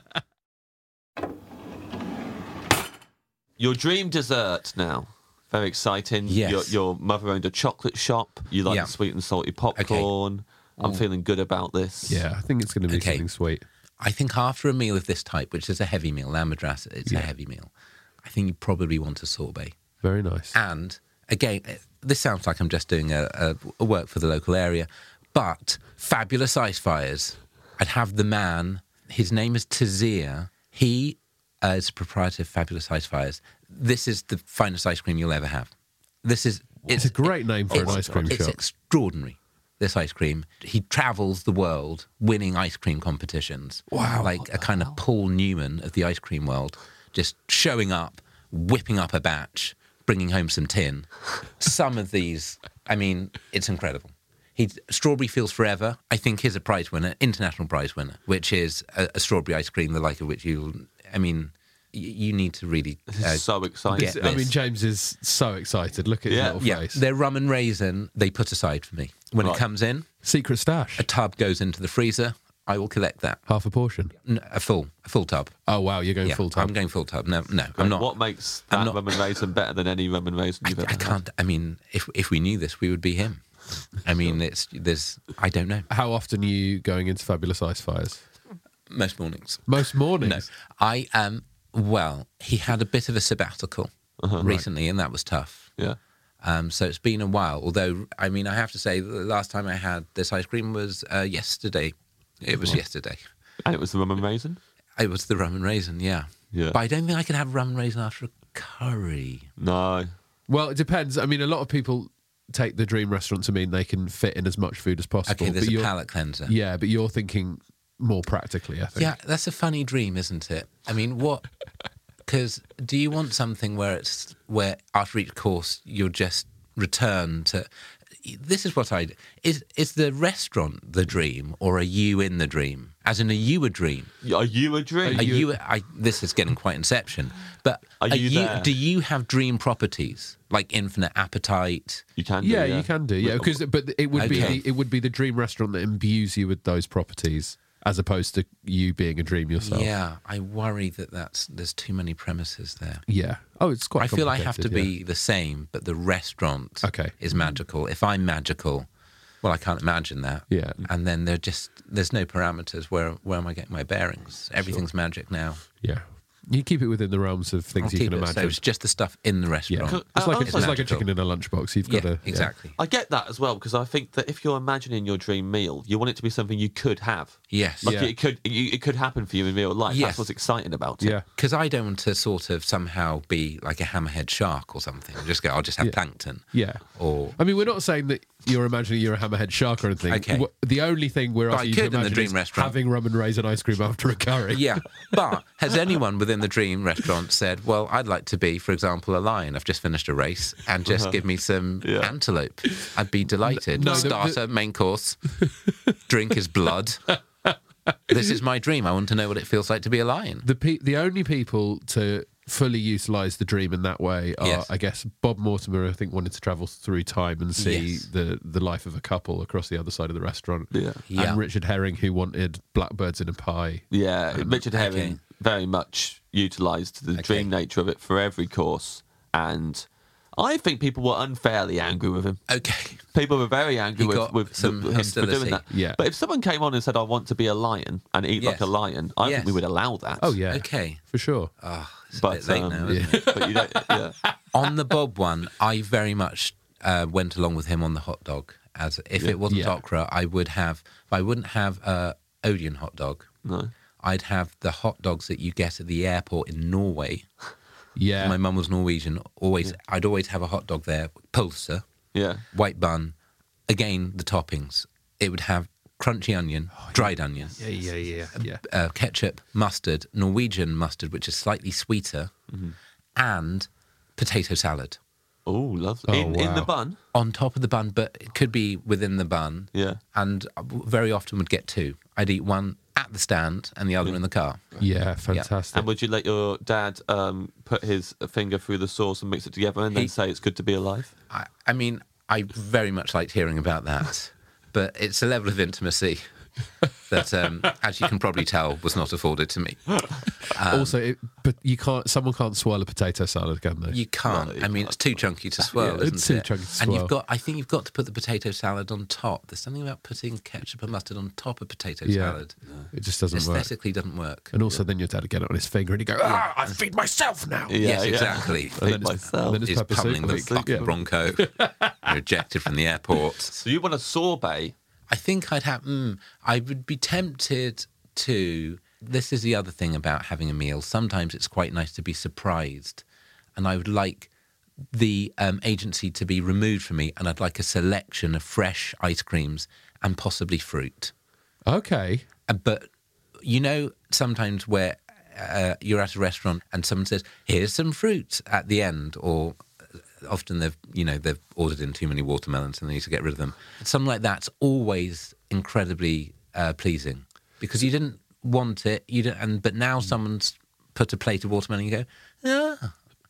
Your dream dessert now. Very exciting. Yes. Your, your mother owned a chocolate shop. You like Yeah. the sweet and salty popcorn. I'm feeling good about this. Yeah, I think it's going to be Okay. something sweet. I think after a meal of this type, which is a heavy meal, lamb madras, it's a heavy meal. I think you probably want a sorbet. Very nice. And again, this sounds like I'm just doing a, a, a work for the local area, but Fabulous Ice Fires. I'd have the man, his name is Tazir. He uh, is a proprietor of Fabulous Ice Fires. This is the finest ice cream you'll ever have. This is... It's, it's a great name for an it's, ice cream it's shop. It's extraordinary, this ice cream. He travels the world winning ice cream competitions. Wow. Like a kind of Paul Newman of the ice cream world, just showing up, whipping up a batch, bringing home some tin. Some of these, I mean, it's incredible. He Strawberry Fields Forever, I think, is a prize winner, international prize winner, which is a, a strawberry ice cream, the like of which you, I mean, you, you need to really This uh, is so exciting. get I this. mean, James is so excited. Look at his Yeah. little Yeah, face. their rum and raisin, they put aside for me. When Right. it comes in, Secret stash. a tub goes into the freezer, I will collect that. Half a portion. N- a full, a full tub. Oh, wow, you're going Yeah, full time. I'm going full tub. No, no, I'm not. What makes I'm that not- rum and raisin better than any rum and raisin you've I, ever I had? can't. I mean, if if we knew this, we would be him. I mean, it's there's. I don't know. How often are you going into Fabulous Ice Fires? Most mornings. Most mornings? No, I um. Well, he had a bit of a sabbatical recently, and that was tough. Yeah. Um, so it's been a while. Although, I mean, I have to say, the last time I had this ice cream was uh, yesterday. It was yesterday. And it was the rum and raisin? It was the rum and raisin. Yeah. Yeah. But I don't think I could have rum and raisin after a curry. No. Well, it depends. I mean, a lot of people take the dream restaurant to mean they can fit in as much food as possible. Okay, there's but a you're- palate cleanser. Yeah, but you're thinking more practically, I think. Yeah, that's a funny dream, isn't it? I mean, what? Because do you want something where it's where after each course you'll just return to? This is what I is is the restaurant the dream, or are you in the dream? As in, are you a dream? Are you a dream? Are you? I, this is getting quite Inception. But Are you there? Do you have dream properties like infinite appetite? You can do, Yeah, yeah. you can do. Yeah, because but it would be Okay. the, it would be the dream restaurant that imbues you with those properties, as opposed to you being a dream yourself. Yeah, I worry that that's there's too many premises there. Yeah. Oh, it's quite. I feel I have to complicated, be the same, but the restaurant Okay. is magical. If I'm magical, well, I can't imagine that. Yeah. And then there just there's no parameters. Where where am I getting my bearings? Everything's magic now. Yeah. You keep it within the realms of things I'll you keep can it. imagine. So it's just the stuff in the yeah. restaurant. It's Uh, like a, also- it's like a Magical. chicken in a lunchbox. You've Yeah, got to exactly. I get that as well, because I think that if you're imagining your dream meal, you want it to be something you could have. Yes. Like Yeah. it could you, it could happen for you in real life. Yes. That's what's exciting about it. Yeah. Because I don't want to sort of somehow be like a hammerhead shark or something. Just go, I'll just have Yeah. plankton. Yeah. Or I mean, we're not saying that you're imagining you're a hammerhead shark or anything. Okay. Wh- The only thing we're But I asking you to could in the imagine dream is restaurant. having rum and raisin ice cream after a curry. yeah. But has anyone within the dream restaurant said, well, I'd like to be, for example, a lion. I've just finished a race and just give me some Yeah. antelope. I'd be delighted. No, the- Starter, main course, drink is blood. This is my dream. I want to know what it feels like to be a lion. The pe- the only people to fully utilise the dream in that way are, Yes. I guess, Bob Mortimer, I think, wanted to travel through time and see Yes. the, the life of a couple across the other side of the restaurant. Yeah. Yeah. And Richard Herring, who wanted blackbirds in a pie. Yeah, Richard Herring okay. very much utilised the Okay. dream nature of it for every course, and I think people were unfairly angry with him. Okay. People were very angry He with, got with some him for hostility. doing that. Yeah. But if someone came on and said, "I want to be a lion and eat like Yes. a lion," I Yes. think we would allow that. Oh, yeah. Okay. For sure. Oh, it's a but bit late um, now, isn't it? but you don't. Yeah. On the Bob one, I very much uh, went along with him on the hot dog. As if it wasn't Yeah. okra, I would have. I wouldn't have a Odeon hot dog. No. I'd have the hot dogs that you get at the airport in Norway. Yeah. My mum was Norwegian. Always, I'd always have a hot dog there. Pulsa, Yeah. white bun. Again, the toppings. It would have crunchy onion, dried onion, yeah, yeah, yeah, yeah. uh, ketchup, mustard, Norwegian mustard, which is slightly sweeter, Mm-hmm. and potato salad Oh, lovely. Oh, in, in the wow. bun. on top of the bun, but it could be within the bun. Yeah. And I very often would get two. I'd eat one at the stand and the other in the car. Yeah, fantastic. And would you let your dad um, put his finger through the sauce and mix it together and then He- say it's good to be alive? I, I mean, I very much liked hearing about that, but it's a level of intimacy that, um, as you can probably tell, was not afforded to me. Um, also, it, but you can't. Someone can't swallow potato salad, can they? You can't. No, I mean, it's too chunky to swirl, Yeah, isn't it's too it? chunky to And swirl. you've got. I think you've got to put the potato salad on top. There's something about putting ketchup and mustard on top of potato Yeah. salad. It just doesn't work. Aesthetically, doesn't work. And also, then your dad would get it on his finger and he'd go, "Ah, I feed myself now." Yeah, yes, yeah. exactly. And then Feed it's, myself. and then it's He's pepper pummeling soup the week. fucking Yeah. Bronco. Rejected from the airport. So you want a sorbet? I think I'd have. Mm, I would be tempted to. This is the other thing about having a meal. Sometimes it's quite nice to be surprised, and I would like the um, agency to be removed from me, and I'd like a selection of fresh ice creams and possibly fruit. Okay. Uh, But you know, sometimes where uh, you're at a restaurant and someone says, "Here's some fruit" at the end, or often they've you know they've ordered in too many watermelons and they need to get rid of them. Something like that's always incredibly uh, pleasing because you didn't want it, you don't, and but now someone's put a plate of watermelon. And you go, yeah.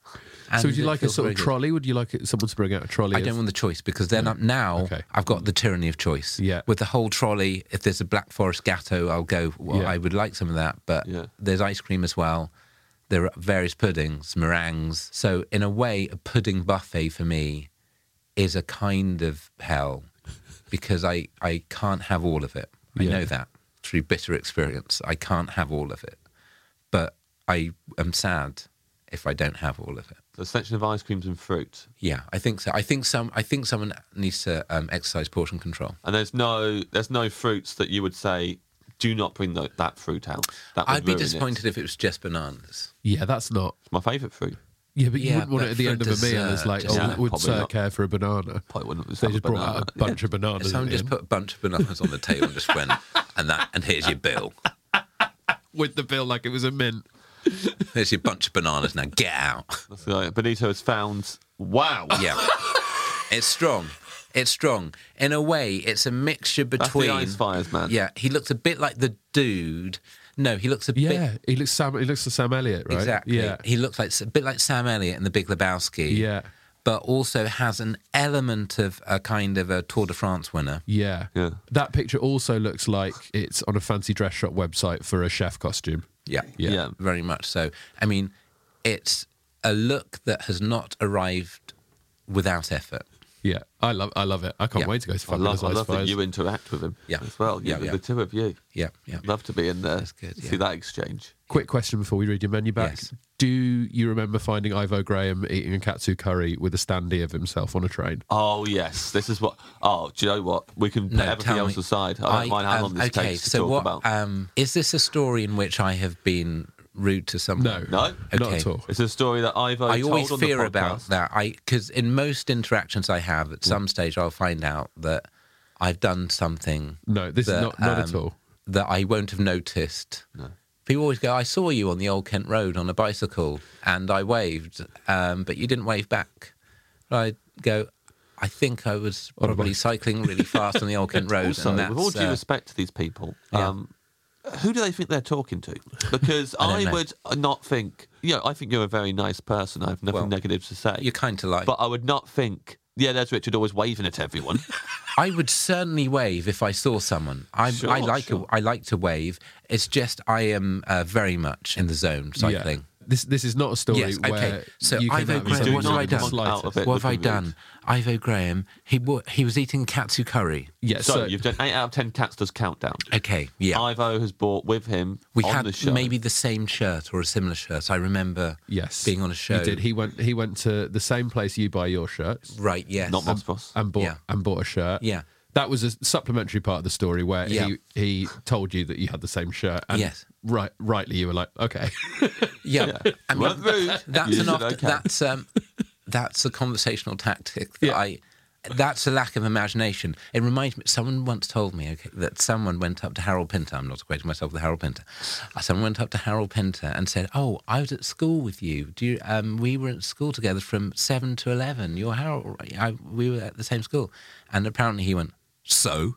So would you it like a feels sort very of good. trolley? Would you like it, someone to bring out a trolley? I of- don't want the choice because then I'm, now Okay. I've got the tyranny of choice. Yeah. With the whole trolley, if there's a Black Forest Gatto, I'll go, well, Yeah. I would like some of that. But Yeah. there's ice cream as well. There are various puddings, meringues. So in a way, a pudding buffet for me is a kind of hell because I, I can't have all of it. I Yeah. know that through bitter experience. I can't have all of it. But I am sad if I don't have all of it. The section of ice creams and fruit. Yeah, I think so. I think some. I think someone needs to um, exercise portion control. And there's no there's no fruits that you would say, do not bring tho- that fruit out. That would I'd be ruin it. disappointed if it was just bananas. Yeah, that's not. It's my favourite fruit. Yeah, but you Yeah, wouldn't want but it at the for end of a meal. It's dessert, like, just- oh, Yeah, would probably Sir not. care for a banana? Probably wouldn't just They have just a brought banana. out a bunch of bananas. Someone at the just end. put a bunch of bananas on the table and just went, and that, and here's your bill. with the bill like it was a mint. There's your bunch of bananas. Now get out. That's like, Benito has found. Wow. Yeah, it's strong. It's strong. In a way, it's a mixture That's between. the Ice Fires man. Yeah, he looks a bit like the dude. No, he looks a Yeah, bit. he looks Sam. He looks like Sam Elliott, right? Exactly. Yeah, He looks like a bit like Sam Elliott in The Big Lebowski. yeah, But also has an element of a kind of a Tour de France winner. yeah. Yeah. That picture also looks like it's on a fancy dress shop website for a chef costume. Yeah, Yeah. Yeah. very much so. I mean, it's a look that has not arrived without effort. Yeah, I love, I love it. I can't Yeah. wait to go to I love, Fabulous I Ice love that Fires. you interact with him Yeah. as well. Yeah, You, yeah. The two of you. Yeah, yeah. Love to be in there. That's good, See yeah. that exchange. Quick question before we read your menu back. Yes. Do you remember finding Ivo Graham eating a katsu curry with a standee of himself on a train? Oh yes, this is what. Oh, do you know what? We can put No, everything tell else me. aside. I don't mind how um, long this okay, takes to so talk what, about. Um, is this a story in which I have been rude to someone? No, No? not Okay. at all. It's a story that Ivo I told always on the fear podcast. about that. I because in most interactions I have, at some stage I'll find out that I've done something. No, this is that, not not at um, all. That I won't have noticed. No. People always go, I saw you on the Old Kent Road on a bicycle and I waved, um, but you didn't wave back. I go, I think I was On a probably bicycle. cycling really fast on the Old Kent Road. Also, and with all that's, due uh, respect to these people, yeah. um, who do they think they're talking to? Because I don't I, know. would not think. You know, I think you're a very nice person. I have nothing Well, negative to say. you're kind to like. But I would not think. Yeah, there's Richard always waving at everyone. I would certainly wave if I saw someone. I, Sure, I like sure. a, I like to wave. It's just I am uh, very much in the zone cycling. Yeah. This this is not a story Yes, where okay. So you can Ivo have Graham, something what have I the done? slightest. Out of it. What have would I be done? Ivo Graham, he wa- he was eating katsu curry. Yeah, so, so, you've done eight out of ten Cats Does Countdown. Okay, yeah. Ivo has bought with him we on had the show. maybe the same shirt or a similar shirt. I remember yes, being on a show. He did. He went. He went to the same place you buy your shirts Right, yes. not Mossboss. and bought Yeah. and bought a shirt. Yeah. That was a supplementary part of the story where Yeah. he, he told you that you had the same shirt. And Yes. right, rightly, you were like, okay. Yeah. I mean, Weren't rude. that's You an said often, okay. that's um, that's a conversational tactic that Yeah. I. That's a lack of imagination. It reminds me. Someone once told me okay, that someone went up to Harold Pinter. I'm not equating myself with Harold Pinter. Uh, Someone went up to Harold Pinter and said, "Oh, I was at school with you. Do you? Um, we were at school together from seven to eleven. You're Harold. I, we were at the same school." And apparently he went, "So,"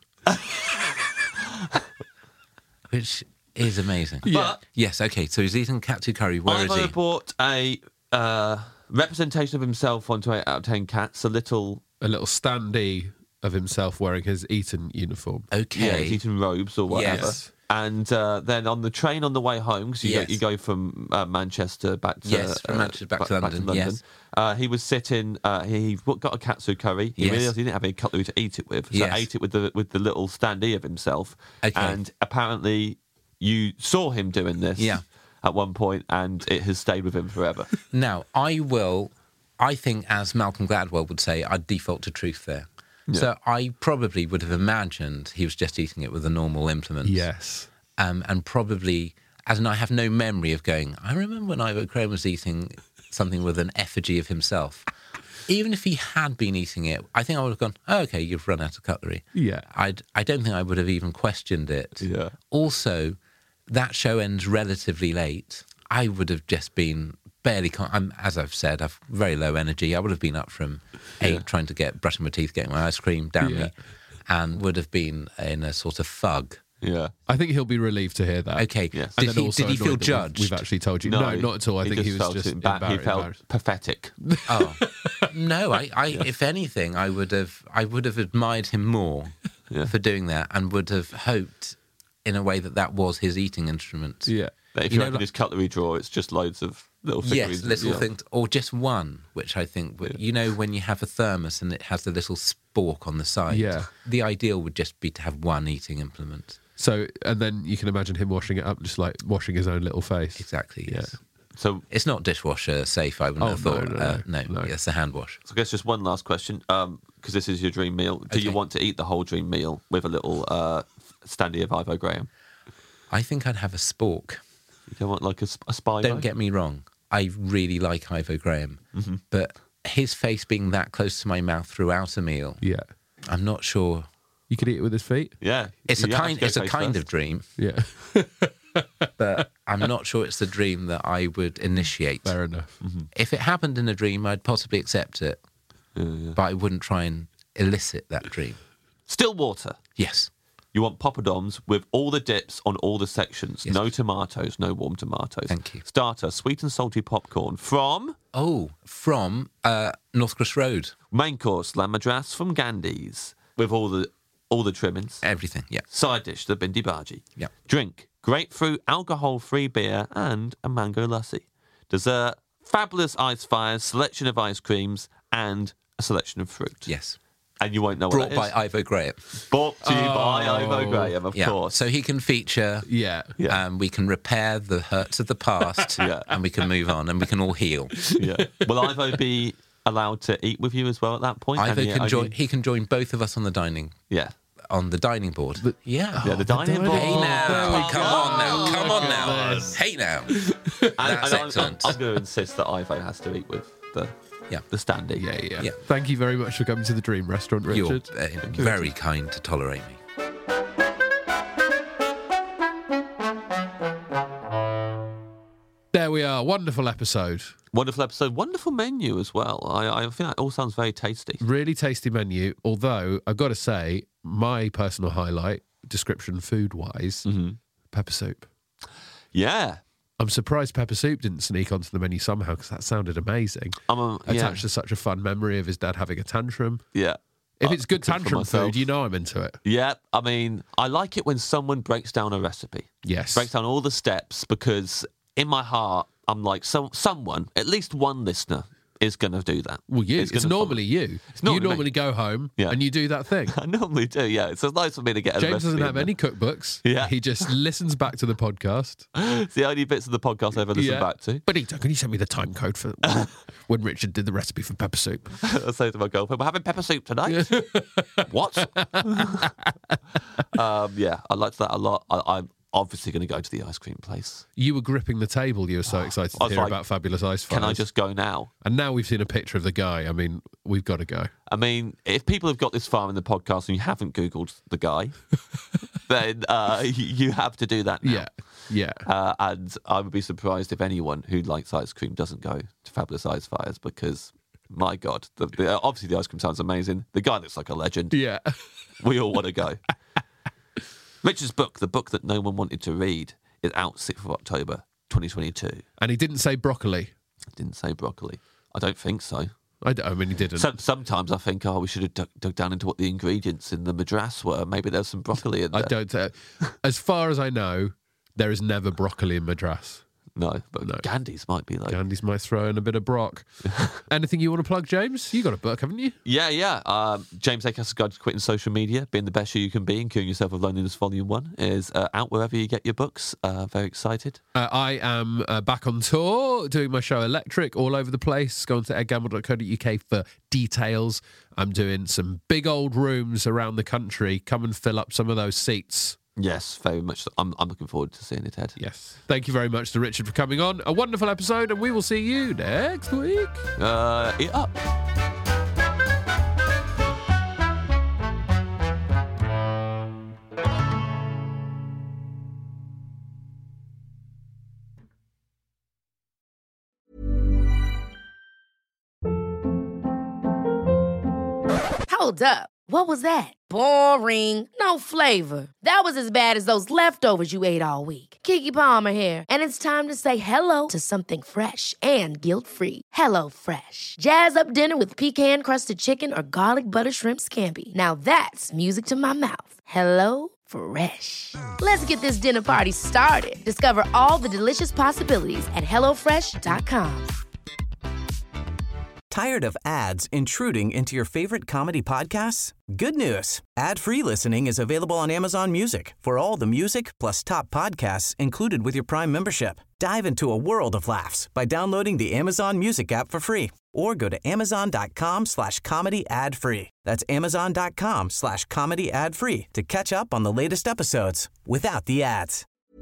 which is amazing. But Yes. Okay. So he's eating katsu curry. Where is Ivo he? bought a uh, representation of himself onto eight out of ten Cats. A little. A little standee of himself wearing his Eton uniform. Okay. Yeah, he's eating robes or whatever. Yes. And uh, then on the train on the way home, because you, Yes. go, you go from uh, Manchester back to Yes, from uh, Manchester back to London, yes. Uh, he was sitting. Uh, he, he got a katsu curry. He Yes. realised he didn't have any cutlery to eat it with, so Yes. ate it with the with the little standee of himself. Okay. And apparently, you saw him doing this. Yeah. At one point, and it has stayed with him forever. Now, I will, I think, as Malcolm Gladwell would say, I'd default to truth there. Yeah. So I probably would have imagined he was just eating it with a normal implement. Yes. Um, and probably, as in I have no memory of going, I remember when Ivo Graham was eating something with an effigy of himself. Even if he had been eating it, I think I would have gone, oh, okay, you've run out of cutlery. Yeah. I'd, I don't think I would have even questioned it. Yeah. Also, that show ends relatively late. I would have just been barely, con- I'm, as I've said, I've very low energy. I would have been up from eight Yeah. trying to get, brushing my teeth, getting my ice cream down Yeah. me, and would have been in a sort of fug. Yeah. I think he'll be relieved to hear that. Okay. Yes. And Did then he, also did he feel annoyed that we've- judged? We've actually told you. No, not at all. I think he was felt just embar- he embarrassed. felt embarrassed. pathetic. Oh no! I, I if anything, I would have, I would have admired him more Yeah. for doing that, and would have hoped, in a way, that that was his eating instrument. Yeah. But if You you, know, open like- his cutlery drawer, it's just loads of little figurines. Yes, little yeah. things, or just one, which I think, would, you know, when you have a thermos and it has the little spork on the side. Yeah. The ideal would just be to have one eating implement. So, and then you can imagine him washing it up, just like washing his own little face. Exactly. Yes. So, It's not dishwasher safe. I wouldn't Oh, have no, thought. no, uh, no, no, no. it's a hand wash. so I guess just one last question, because this is your dream meal. Do you Okay. want to eat the whole dream meal with a little uh, standee of Ivo Graham? I think I'd have a spork. You don't want like a, sp- a spy? Don't get me wrong. I really like Ivo Graham, but his face being that close to my mouth throughout a meal, Yeah. I'm not sure. You could eat it with his feet. Yeah, It's a you have to kind. go It's a face kind first. of dream, Yeah. but I'm not sure it's the dream that I would initiate. Fair enough. If it happened in a dream, I'd possibly accept it, Yeah, yeah. but I wouldn't try and elicit that dream. Still water. Yes. You want poppadoms with all the dips on all the sections. Yes. No tomatoes, no warm tomatoes. Thank you. Starter, sweet and salty popcorn from Oh, from uh, Northcross Road. main course, lamb madras from Gandhi's with all the all the trimmings. Everything. Yeah. Side dish, the bindi bhaji. Yeah. Drink, grapefruit, alcohol-free beer, and a mango lassi. Dessert, fabulous ice fires, selection of ice creams, and a selection of fruit. Yes. And you won't know Brought what by that is. Ivo Graham. Brought to you by Oh. Ivo Graham, of Yeah. course. So he can feature. Yeah. Yeah. Um, we can repair the hurts of the past, Yeah. and we can move on, and we can all heal. Yeah. Will Ivo be allowed to eat with you as well at that point? Ivo And he can only- join. He can join both of us on the dining Yeah. on the dining board. yeah. Yeah, the dining dining board. Hey now, Oh, come on now, come on look at now. this. Hey now. And, That's and I'm, I'm, excellent. I'm going to insist that Ivo has to eat with the Yeah. the standee. Yeah, yeah, Yeah. Thank you very much for coming to the Dream Restaurant, You're Richard. uh, very kind to tolerate me. There we are. Wonderful episode. Wonderful episode. Wonderful menu as well. I, I think that all sounds very tasty. Really tasty menu. Although, I've got to say, my personal highlight, description food wise, Mm-hmm. pepper soup. Yeah. I'm surprised pepper soup didn't sneak onto the menu somehow because that sounded amazing. I'm a, yeah. Attached to such a fun memory of his dad having a tantrum. Yeah. If Uh, it's good for tantrum myself. food, you know I'm into it. Yeah. I mean, I like it when someone breaks down a recipe. Yes. Breaks down all the steps because in my heart, I'm like, so someone, at least one listener, is going to do that. Well, you. Is It's gonna follow. normally you. It's normally you me. normally go home Yeah. and you do that thing. I normally do, yeah. It's nice for me to get a James recipe doesn't in have there. any cookbooks. Yeah. He just listens back to the podcast. It's the only bits of the podcast I ever listen Yeah. back to. Benito, can you send me the time code for when Richard did the recipe for pepper soup? I say to my girlfriend, we're having pepper soup tonight. What? um, yeah, I liked that a lot. I, I'm obviously going to go to the ice cream place. You were gripping the table. You were so excited I to was hear like, about Fabulous Ice Fires. Can I just go now? And now we've seen a picture of the guy. I mean, we've got to go. I mean, if people have got this far in the podcast and you haven't Googled the guy, then uh, you you have to do that now. Yeah, yeah. Uh, and I would be surprised if anyone who likes ice cream doesn't go to Fabulous Ice Fires because, my God, the, the, obviously the ice cream sounds amazing. The guy looks like a legend. Yeah. We all want to go. Richard's book, the book that no one wanted to read, is out sixth of October, twenty twenty-two. And he didn't say broccoli. Didn't say broccoli. I don't think so. I, d- I mean, he didn't. So, sometimes I think, oh, we should have dug, dug down into what the ingredients in the madras were. Maybe there's some broccoli in there. I don't. Uh, as far as I know, there is never broccoli in madras. No, but No. Gandhi's might be like. Gandhi's might throw in a bit of brock. Anything you want to plug, James? You got a book, haven't you? Yeah, yeah. Um, James Acaster's Guide to Quitting Social Media, Being the Best You Can Be and Curing Yourself of Loneliness, Volume one, is uh, out wherever you get your books. Uh, very excited. Uh, I am uh, back on tour, doing my show Electric all over the place. Go on to ed gamble dot co dot uk for details. I'm doing some big old rooms around the country. Come and fill up some of those seats. Yes, very much. So. I'm, I'm looking forward to seeing it, Ed. Yes. Thank you very much to Richard for coming on. A wonderful episode, and we will see you next week. Uh, eat up. Hold up. What was that? Boring. No flavor. That was as bad as those leftovers you ate all week. Keke Palmer here, and it's time to say hello to something fresh and guilt-free. Hello Fresh. Jazz up dinner with pecan-crusted chicken or garlic butter shrimp scampi. Now that's music to my mouth. Hello Fresh. Let's get this dinner party started. Discover all the delicious possibilities at hello fresh dot com. Tired of ads intruding into your favorite comedy podcasts? Good news. Ad-free listening is available on Amazon Music for all the music plus top podcasts included with your Prime membership. Dive into a world of laughs by downloading the Amazon Music app for free or go to amazon.com slash comedy ad free. That's amazon.com slash comedy ad free to catch up on the latest episodes without the ads.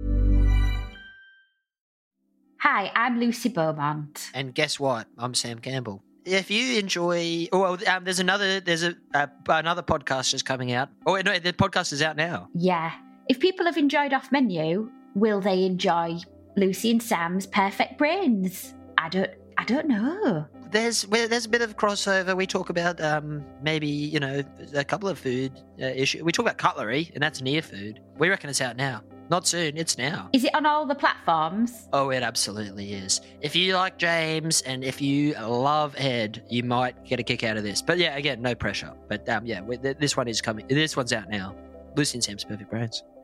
Hi, I'm Lucy Beaumont. And guess what? I'm Sam Campbell. If you enjoy, oh, well, um, there's another, there's a uh, another podcast just coming out. Oh, no, the podcast is out now. Yeah. If people have enjoyed Off Menu, will they enjoy Lucy and Sam's Perfect Brains? I don't, I don't know. There's well, there's a bit of crossover. We talk about um, maybe, you know, a couple of food uh, issues. We talk about cutlery, and that's near food. We reckon it's out now. Not soon, it's now. Is it on all the platforms? Oh, it absolutely is. If you like James and if you love Ed, you might get a kick out of this. But yeah, again, no pressure. But um, yeah, this one is coming. This one's out now. Lucy and Sam's Perfect Brains.